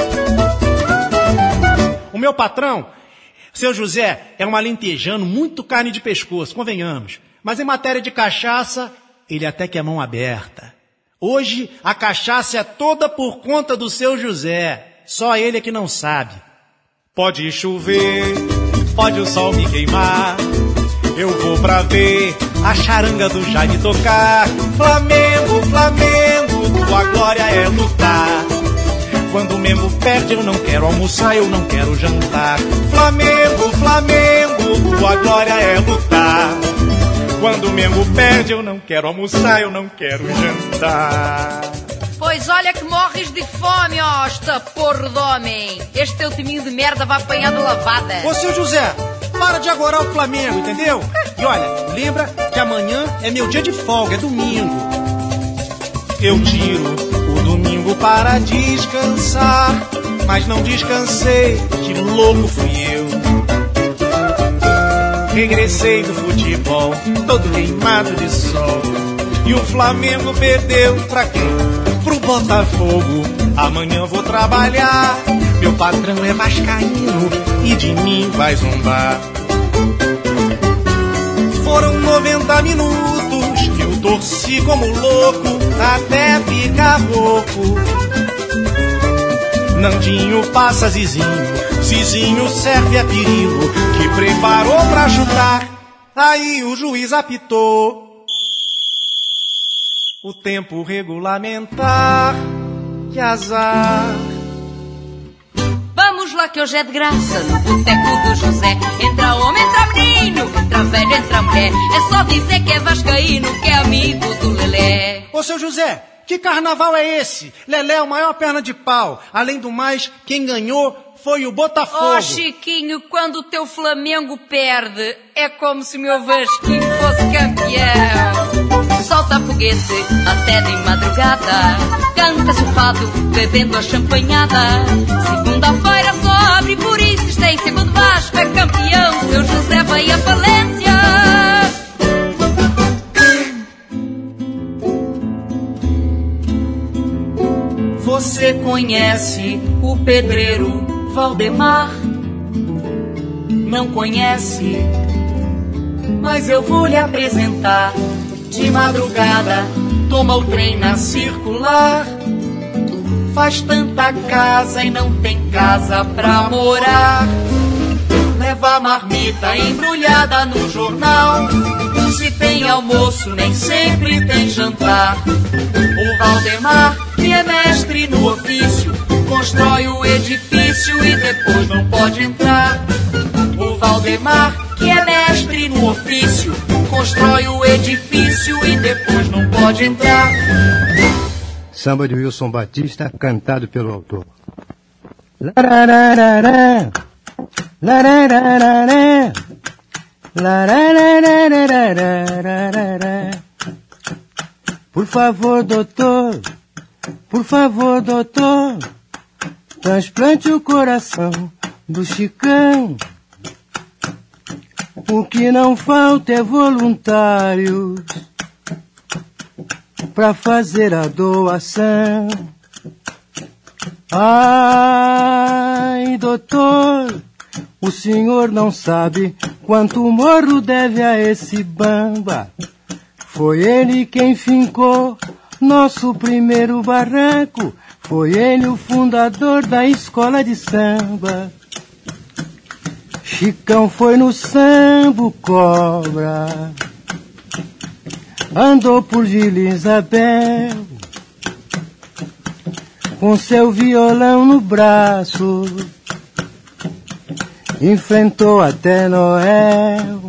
O meu patrão, seu José, é um alentejano, muito carne de pescoço, convenhamos. Mas em matéria de cachaça, ele até que é mão aberta. Hoje a cachaça é toda por conta do seu José. Só ele é que não sabe. Pode chover, pode o sol me queimar, eu vou pra ver a charanga do Jaime tocar. Flamengo, Flamengo, tua glória é lutar. Quando o Mengo perde eu não quero almoçar, eu não quero jantar. Flamengo, Flamengo, tua glória é lutar. Quando o Mengo perde eu não quero almoçar, eu não quero jantar. Pois olha que morres de fome, ó, esta porra de homem. Este teu timinho de merda vai apanhar de lavada. Ô, seu José, para de agorar o Flamengo, entendeu? E olha, lembra que amanhã é meu dia de folga, é domingo. Eu tiro o domingo para descansar, mas não descansei, que louco fui eu. Regressei do futebol, todo queimado de sol, e o Flamengo perdeu pra quem? Pro Botafogo. Amanhã vou trabalhar, meu patrão é vascaíno e de mim vai zombar. Foram noventa minutos que eu torci como louco até ficar rouco. Nandinho passa Zizinho, Zizinho serve a Pirilo, que preparou pra chutar. Aí o juiz apitou o tempo regulamentar. Que azar. Vamos lá que hoje é de graça no boteco do José. Entra homem, entra menino, entra velho, entra mulher. É só dizer que é vascaíno, que é amigo do Lelé. Ô, seu José, que carnaval é esse? Lelé é o maior perna de pau. Além do mais, quem ganhou foi o Botafogo. Ô, Chiquinho, quando o teu Flamengo perde, é como se o meu Vasquinho fosse campeão. Solta foguete até de madrugada, canta-se o fado, bebendo a champanhada. Segunda-feira só abre, por insistência, quando Vasco é campeão, seu José vai à falência. Você conhece o pedreiro Valdemar? Não conhece? Mas eu vou lhe apresentar. De madrugada toma o trem na circular, faz tanta casa e não tem casa pra morar. Leva a marmita embrulhada no jornal, se tem almoço nem sempre tem jantar. O Valdemar, que é mestre no ofício, constrói o edifício e depois não pode entrar. O Valdemar, que é mestre no ofício, constrói o edifício e depois não pode entrar. Samba de Wilson Batista, cantado pelo autor. Larararará, larararará, lararararararararará. Por favor, doutor, por favor, doutor, transplante o coração do Chicão. O que não falta é voluntários pra fazer a doação. Ai, doutor, o senhor não sabe quanto morro deve a esse bamba. Foi ele quem fincou nosso primeiro barranco. Foi ele o fundador da escola de samba. Chicão foi no sambo cobra, andou por Vila Isabel, com seu violão no braço, enfrentou até Noel.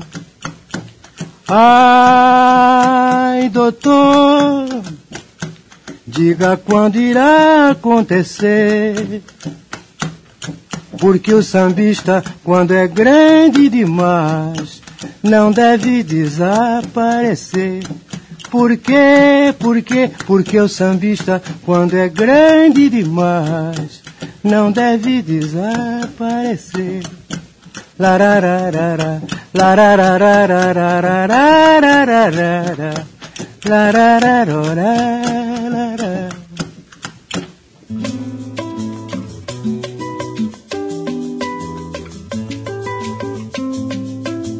Ai, doutor, diga quando irá acontecer, porque o sambista, quando é grande demais, não deve desaparecer. Por quê? Por quê? Porque o sambista, quando é grande demais, não deve desaparecer. Larararara, lararararararararararara, larararararararara.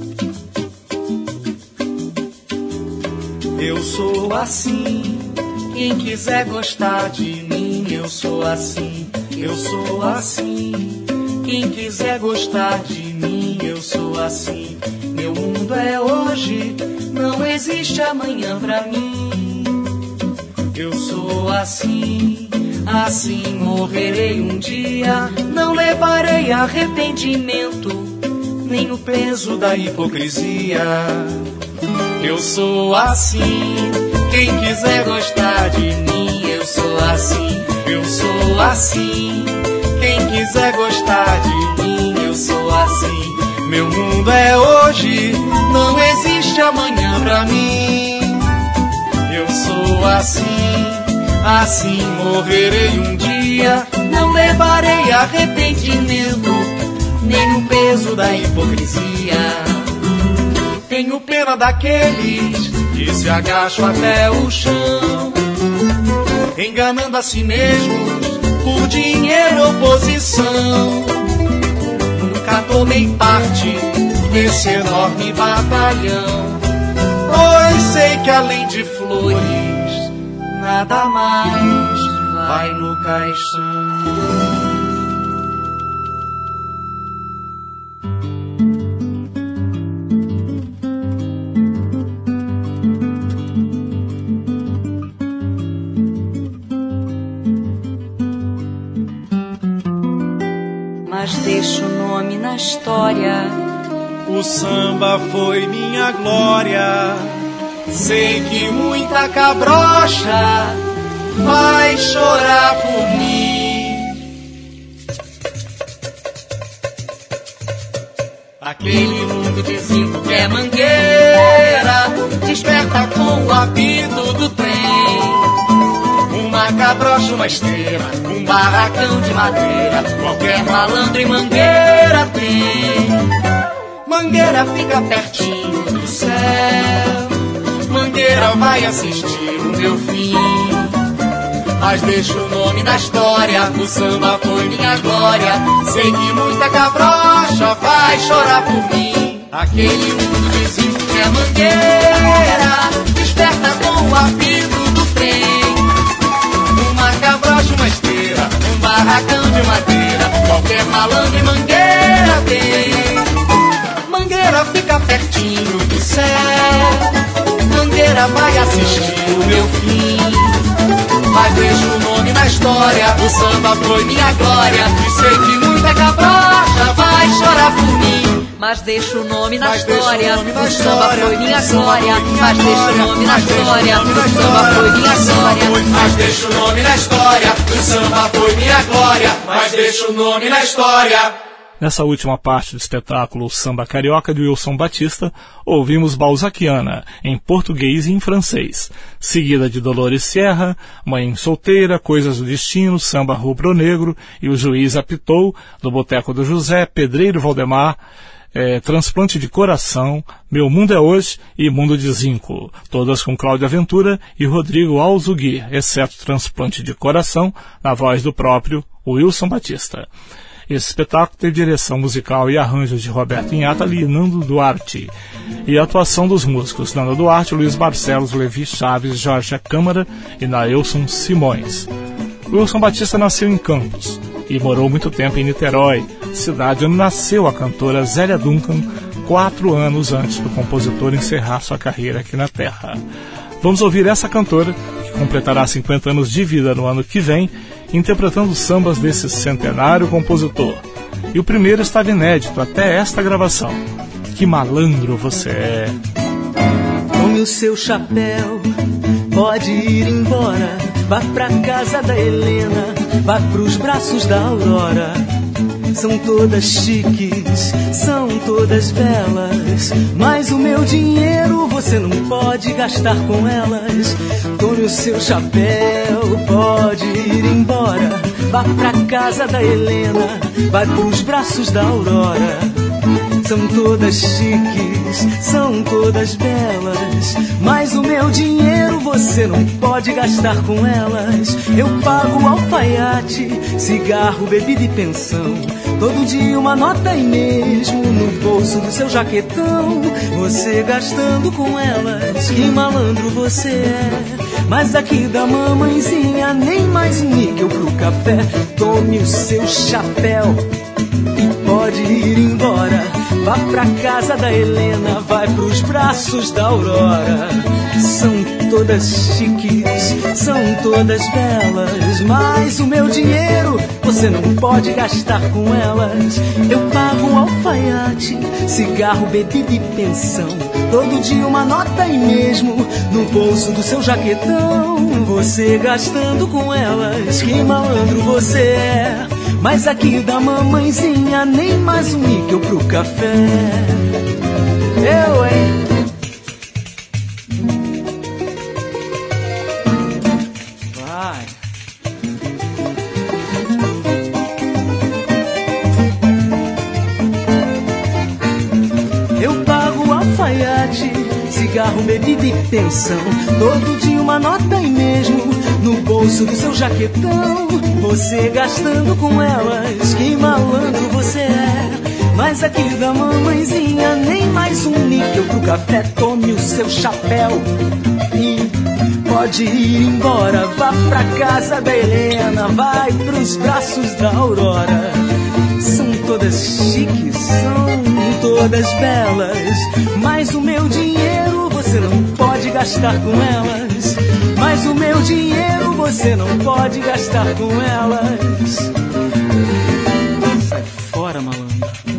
Eu sou assim, Quem quiser gostar de mim, eu sou assim, eu sou assim. Quem quiser gostar de mim, eu sou assim. Meu mundo é hoje, não existe amanhã pra mim. Eu sou assim, assim morrerei um dia. Não levarei arrependimento, nem o peso da hipocrisia. Eu sou assim, quem quiser gostar de mim, eu sou assim, eu sou assim. Quem quiser gostar de mim, eu sou assim. Meu mundo é hoje, não existe amanhã pra mim. Eu sou assim, assim morrerei um dia. Não levarei arrependimento, nem o peso da hipocrisia. Tenho pena daqueles que se agacham até o chão, enganando a si mesmos por dinheiro ou posição. Nunca tomei parte nesse enorme batalhão, pois sei que além de flores, nada mais vai no caixão. Mas deixa o nome na história. O samba foi minha glória. Sei que muita cabrocha vai chorar por mim. Aquele mundo de zinco que é mangueira desperta com o apito do trem. Uma cabrocha, uma esteira, um barracão de madeira, qualquer malandro em Mangueira tem. Mangueira fica pertinho do céu, Mangueira vai assistir o meu fim. Mas deixa o nome na história, o samba foi minha glória. Sei que muita cabrocha vai chorar por mim. Aquele mundo vizinho que é Mangueira desperta com o apito do trem. Uma cabrocha, uma esteira, um barracão de madeira, qualquer malandro em Mangueira tem. Mangueira fica pertinho do céu, Mangueira vai assistir o meu fim. Mas deixa o nome na história, o samba foi minha glória. E sei que muita cabrocha vai chorar por mim. Mas deixa o nome na história, o samba foi minha glória. Mas deixa o nome na história, o samba foi minha glória. Mas deixa o nome na história, o samba foi minha glória. Mas deixa o nome na história. Nessa última parte do espetáculo O Samba Carioca de Wilson Batista, ouvimos Balzaquiana, em português e em francês, seguida de Dolores Sierra, Mãe Solteira, Coisas do Destino, Samba Rubro-Negro e O Juiz Apitou, do Boteco do José, Pedreiro Valdemar, é, Transplante de Coração, Meu Mundo é Hoje e Mundo de Zinco, todas com Cláudia Ventura e Rodrigo Alzugui, exceto Transplante de Coração, na voz do próprio Wilson Batista. Esse espetáculo tem direção musical e arranjos de Roberto Inhatali e Nando Duarte, e a atuação dos músicos Nando Duarte, Luiz Barcelos, Levi Chaves, Jorge Câmara e Nailson Simões. Wilson Batista nasceu em Campos e morou muito tempo em Niterói, cidade onde nasceu a cantora Zélia Duncan, quatro anos antes do compositor encerrar sua carreira aqui na Terra. Vamos ouvir essa cantora, que completará cinquenta anos de vida no ano que vem, interpretando sambas desse centenário compositor. E o primeiro estava inédito até esta gravação. Que malandro você é! Tome o seu chapéu, pode ir embora. Vá pra casa da Helena, vá pros braços da Aurora. São todas chiques, são todas belas, mas o meu dinheiro você não pode gastar com elas. Tome o seu chapéu, pode ir embora. Vá pra casa da Helena, vai pros braços da Aurora. São todas chiques, são todas belas, mas o meu dinheiro você não pode gastar com elas. Eu pago alfaiate, cigarro, bebida e pensão, todo dia uma nota e mesmo no bolso do seu jaquetão. Você gastando com elas, que malandro você é. Mas aqui da mamãezinha nem mais um níquel pro café. Tome o seu chapéu e pode ir embora. Vá pra casa da Helena, vai pros braços da Aurora. São todas chiques, são todas belas, mas o meu dinheiro você não pode gastar com elas. Eu pago um alfaiate, cigarro, bebida e pensão, todo dia uma nota e mesmo no bolso do seu jaquetão. Você gastando com elas, que malandro você é. Mas aqui da mamãezinha nem mais um níquel pro café. Eu, hein? Vai. Eu pago alfaiate, cigarro, bebida e pensão, todo dia uma nota e mesmo no bolso do seu jaquetão. Você gastando com elas, que malandro você é. Mas aqui da mamãezinha nem mais um níquel pro café. Tome o seu chapéu e pode ir embora. Vá pra casa da Helena, vai pros braços da Aurora. São todas chiques, são todas belas, mas o meu dinheiro você não pode gastar com elas. Mas o meu dinheiro você não pode gastar com elas. Sai fora, malandro.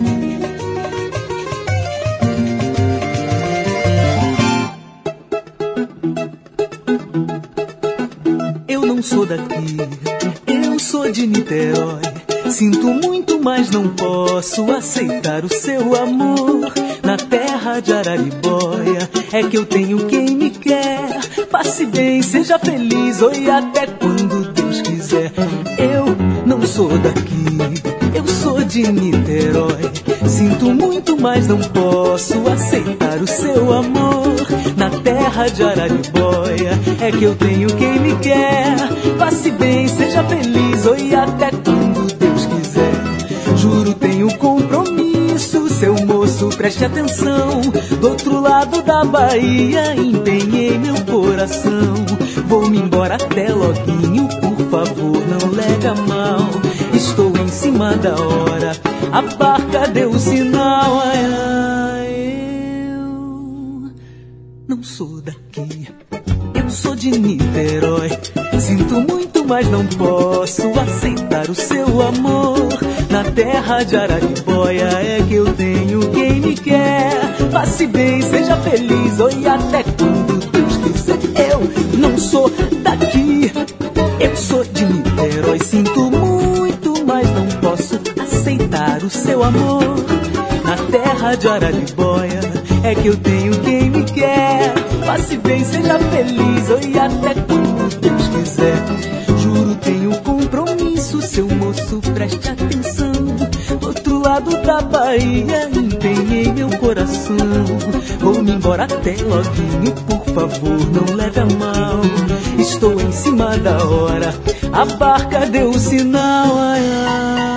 Eu não sou daqui, eu sou de Niterói. Sinto muito, mas não posso aceitar o seu amor. Na terra de Araribóia é que eu tenho quem me quer. Passe bem, seja feliz, oi, até quando Deus quiser. Eu não sou daqui, eu sou de Niterói. Sinto muito, mas não posso aceitar o seu amor. Na terra de Araribóia é que eu tenho quem me quer. Passe bem, seja feliz, oi, até quando Deus quiser. Juro, tenho compromisso, seu moço, preste atenção. Do outro lado da Bahia, empenhei meu coração. Vou-me embora até loguinho, por favor, não leva mal. Estou em cima da hora, a barca deu o sinal. Ai, ai, eu não sou daqui, eu sou de Niterói. Sinto muito, mas não posso aceitar o seu amor. Na terra de Araribóia é que eu tenho quem me quer. Passe bem, seja feliz, oi, até quando Deus quiser. Eu não sou daqui, eu sou de Niterói. Sinto muito, mas não posso aceitar o seu amor. Na terra de Araribóia é que eu tenho quem me quer. Passe bem, seja feliz, oi, até quando Deus quiser. Juro, tenho compromisso, seu moço, preste atenção. Do outro lado da Bahia, empenhei meu coração. Vou-me embora até loguinho, por favor, não leve a mal. Estou em cima da hora, a barca deu o sinal. Ai, ai.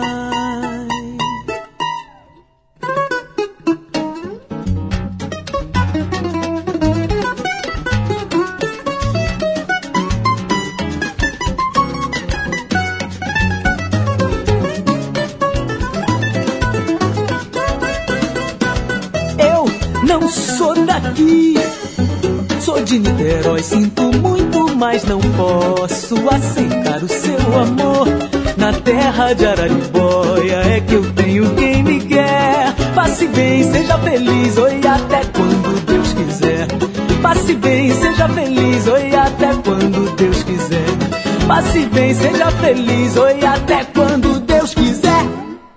Não sou daqui, sou de Niterói. Sinto muito, mas não posso aceitar o seu amor. Na terra de Araribóia é que eu tenho quem me quer. Passe bem, seja feliz, oi, até quando Deus quiser. Passe bem, seja feliz, oi, até quando Deus quiser. Passe bem, seja feliz, oi, até quando Deus quiser.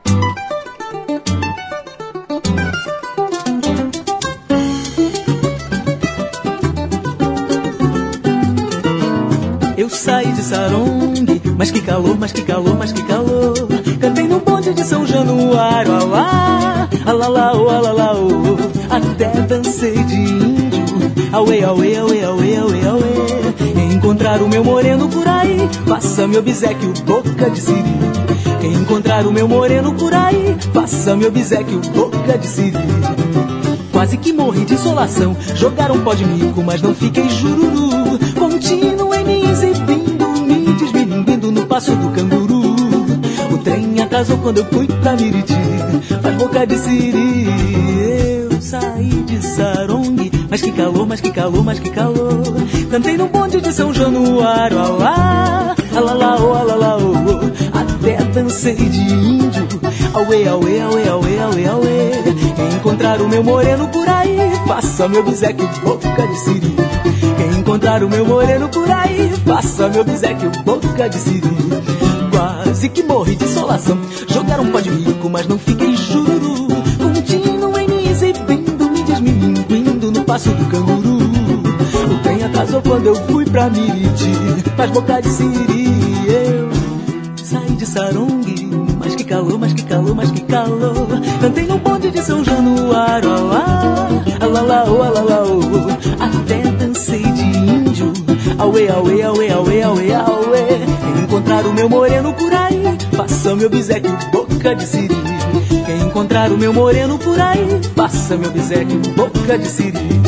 Eu saí de Sarongue, mas que calor, mas que calor, mas que calor. Cantei no bonde de São Januário, alá, alá, Alalaô, alalaô, até dancei de índio. Auê, auê, auê, auê, auê, auê. Encontrar o meu moreno por aí, faça meu obséquio, boca de siri. Quem encontrar o meu moreno por aí, faça meu obséquio, boca de siri. Quase que morri de insolação, jogaram pó de mico, mas não fiquei jururu. Continuei me exibindo, me desmilinguindo no passo do canguru. O trem atrasou quando eu fui pra Miriti, faz boca de siri. Eu saí de Sarongue, mas que calor, mas que calor, mas que calor. Cantei no bonde de São Januário, alá, alalaô, alalaô. Até dancei de índio, auê, auê, auê, auê, auê, auê. Quem encontrar o meu moreno por aí, faça meu obséquio, boca de siri. Quem encontrar o meu moreno por aí, faça meu obséquio, boca de siri. Quase que morri de insolação, jogaram um pó de mico, mas não fiquei jururu. Continuei me exibindo, me desmilinguindo no passo do canguru. O trem atrasou quando eu fui pra Miriti, mas boca de siri. Eu saí de Sarongue, mas que calor, mas que calor, mas que calor. Cantei no bonde de São Januário, alá, alalaô, alalaô. Até dancei de índio, auê, auê, auê, auê, auê, auê. Quem encontrar o meu moreno por aí, faça meu obséquio, boca de siri. Quem encontrar o meu moreno por aí, faça meu obséquio, boca de siri.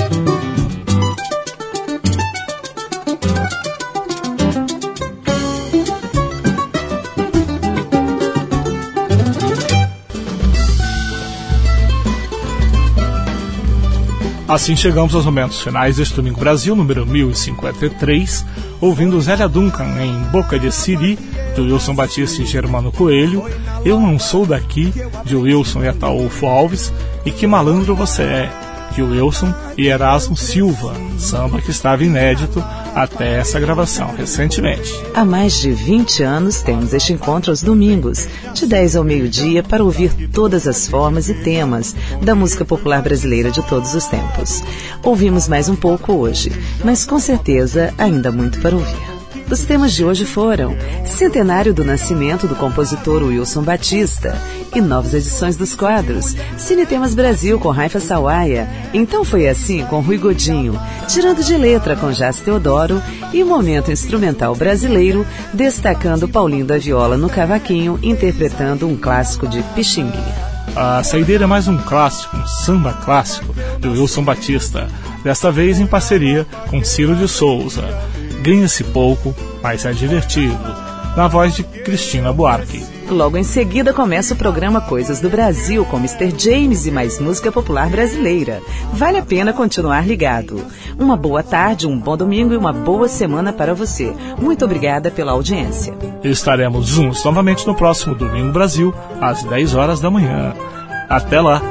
Assim chegamos aos momentos finais deste Domingo Brasil, número mil e cinquenta e três, ouvindo Zélia Duncan em Boca de Siri, de Wilson Batista e Germano Coelho, Eu Não Sou Daqui, de Wilson e Ataúfo Alves, e Que Malandro Você É, de Wilson e Erasmo Silva, samba que estava inédito até essa gravação recentemente. Há mais de vinte anos temos este encontro aos domingos, de dez ao meio-dia, para ouvir todas as formas e temas da música popular brasileira de todos os tempos. Ouvimos mais um pouco hoje, mas com certeza ainda muito para ouvir. Os temas de hoje foram Centenário do Nascimento do compositor Wilson Batista e novas edições dos quadros Cine Temas Brasil com Raifa Sawaia, Então Foi Assim com Rui Godinho, Tirando de Letra com Jás Teodoro e Momento Instrumental Brasileiro, destacando Paulinho da Viola no cavaquinho, interpretando um clássico de Pixinguinha. A saideira é mais um clássico, um samba clássico de Wilson Batista, desta vez em parceria com Ciro de Souza. Ganha-se pouco, mas é divertido, na voz de Cristina Buarque. Logo em seguida começa o programa Coisas do Brasil com mister James e mais música popular brasileira. Vale a pena continuar ligado. Uma boa tarde, um bom domingo e uma boa semana para você. Muito obrigada pela audiência. Estaremos juntos novamente no próximo Domingo Brasil, às dez horas da manhã. Até lá!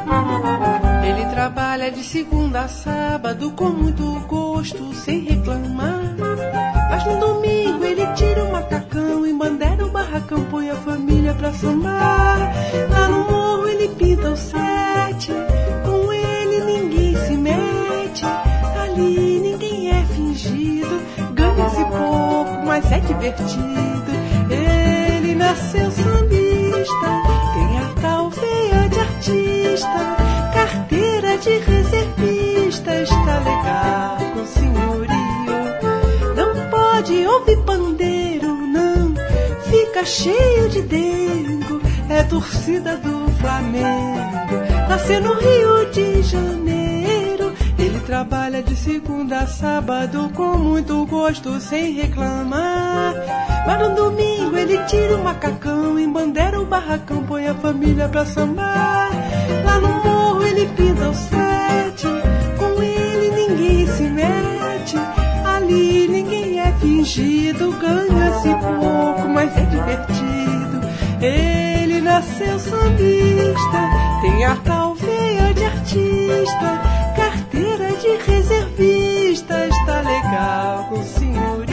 Ele trabalha de segunda a sábado com muito gosto, sem reclamar. Mas no domingo ele tira o macacão, embandeira o barracão, põe a família pra sambar. Lá no morro ele pinta o sete, com ele ninguém se mete. Ali ninguém é fingido, ganha-se pouco, mas é divertido. Ele nasceu sambista, tem a tal veia de artista, carteira de reservista, está legal com o senhorio. Não pode ouvir pandeiro, não, fica cheio de dengo, é torcida do Flamengo. Nasceu no Rio de Janeiro, ele trabalha de segunda a sábado com muito gosto, sem reclamar. Mas no domingo ele tira o macacão, embandeira o barracão, põe a família pra sambar. Lá no morro ele pinta o sete, com ele ninguém se mete. Ali ninguém é fingido, ganha-se pouco, mas é divertido. Ele nasceu sambista, tem a tal veia de artista, carteira de reservista, está legal com o senhorio.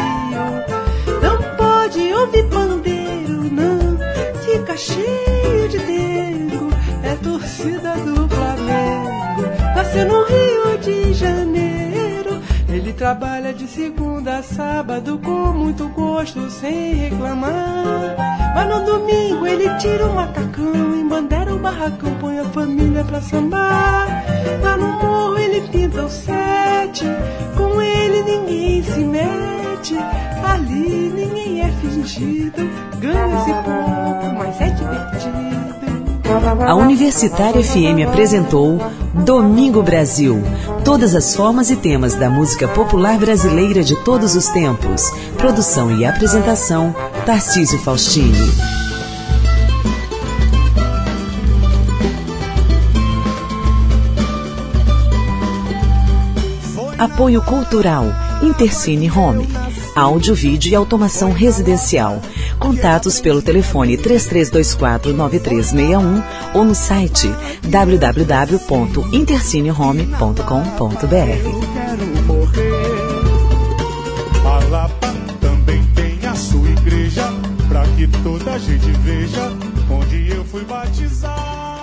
Não pode ouvir pandeiro, não, fica cheio de dengo, é torcida do Flamengo. Nasceu no Rio de Janeiro, ele trabalha de segunda a sábado com muito gosto, sem reclamar. Mas no domingo ele tira o macacão, embandeira o barracão põe a família pra sambar. Lá no morro ele pinta o sete, com ele ninguém se mete. Ali ninguém é fingido, ganha-se pouco, mas é divertido. A Universitária F M apresentou Domingo Brasil. Todas as formas e temas da música popular brasileira de todos os tempos. Produção e apresentação, Tarcísio Faustini. Apoio Cultural, Intercine Home. Áudio, vídeo e automação residencial. Contatos pelo telefone três três dois quatro nove três seis um ou no site w w w ponto intercinehome ponto com ponto b r. A Lapa também tem a sua igreja, pra que toda a gente veja onde eu fui batizado.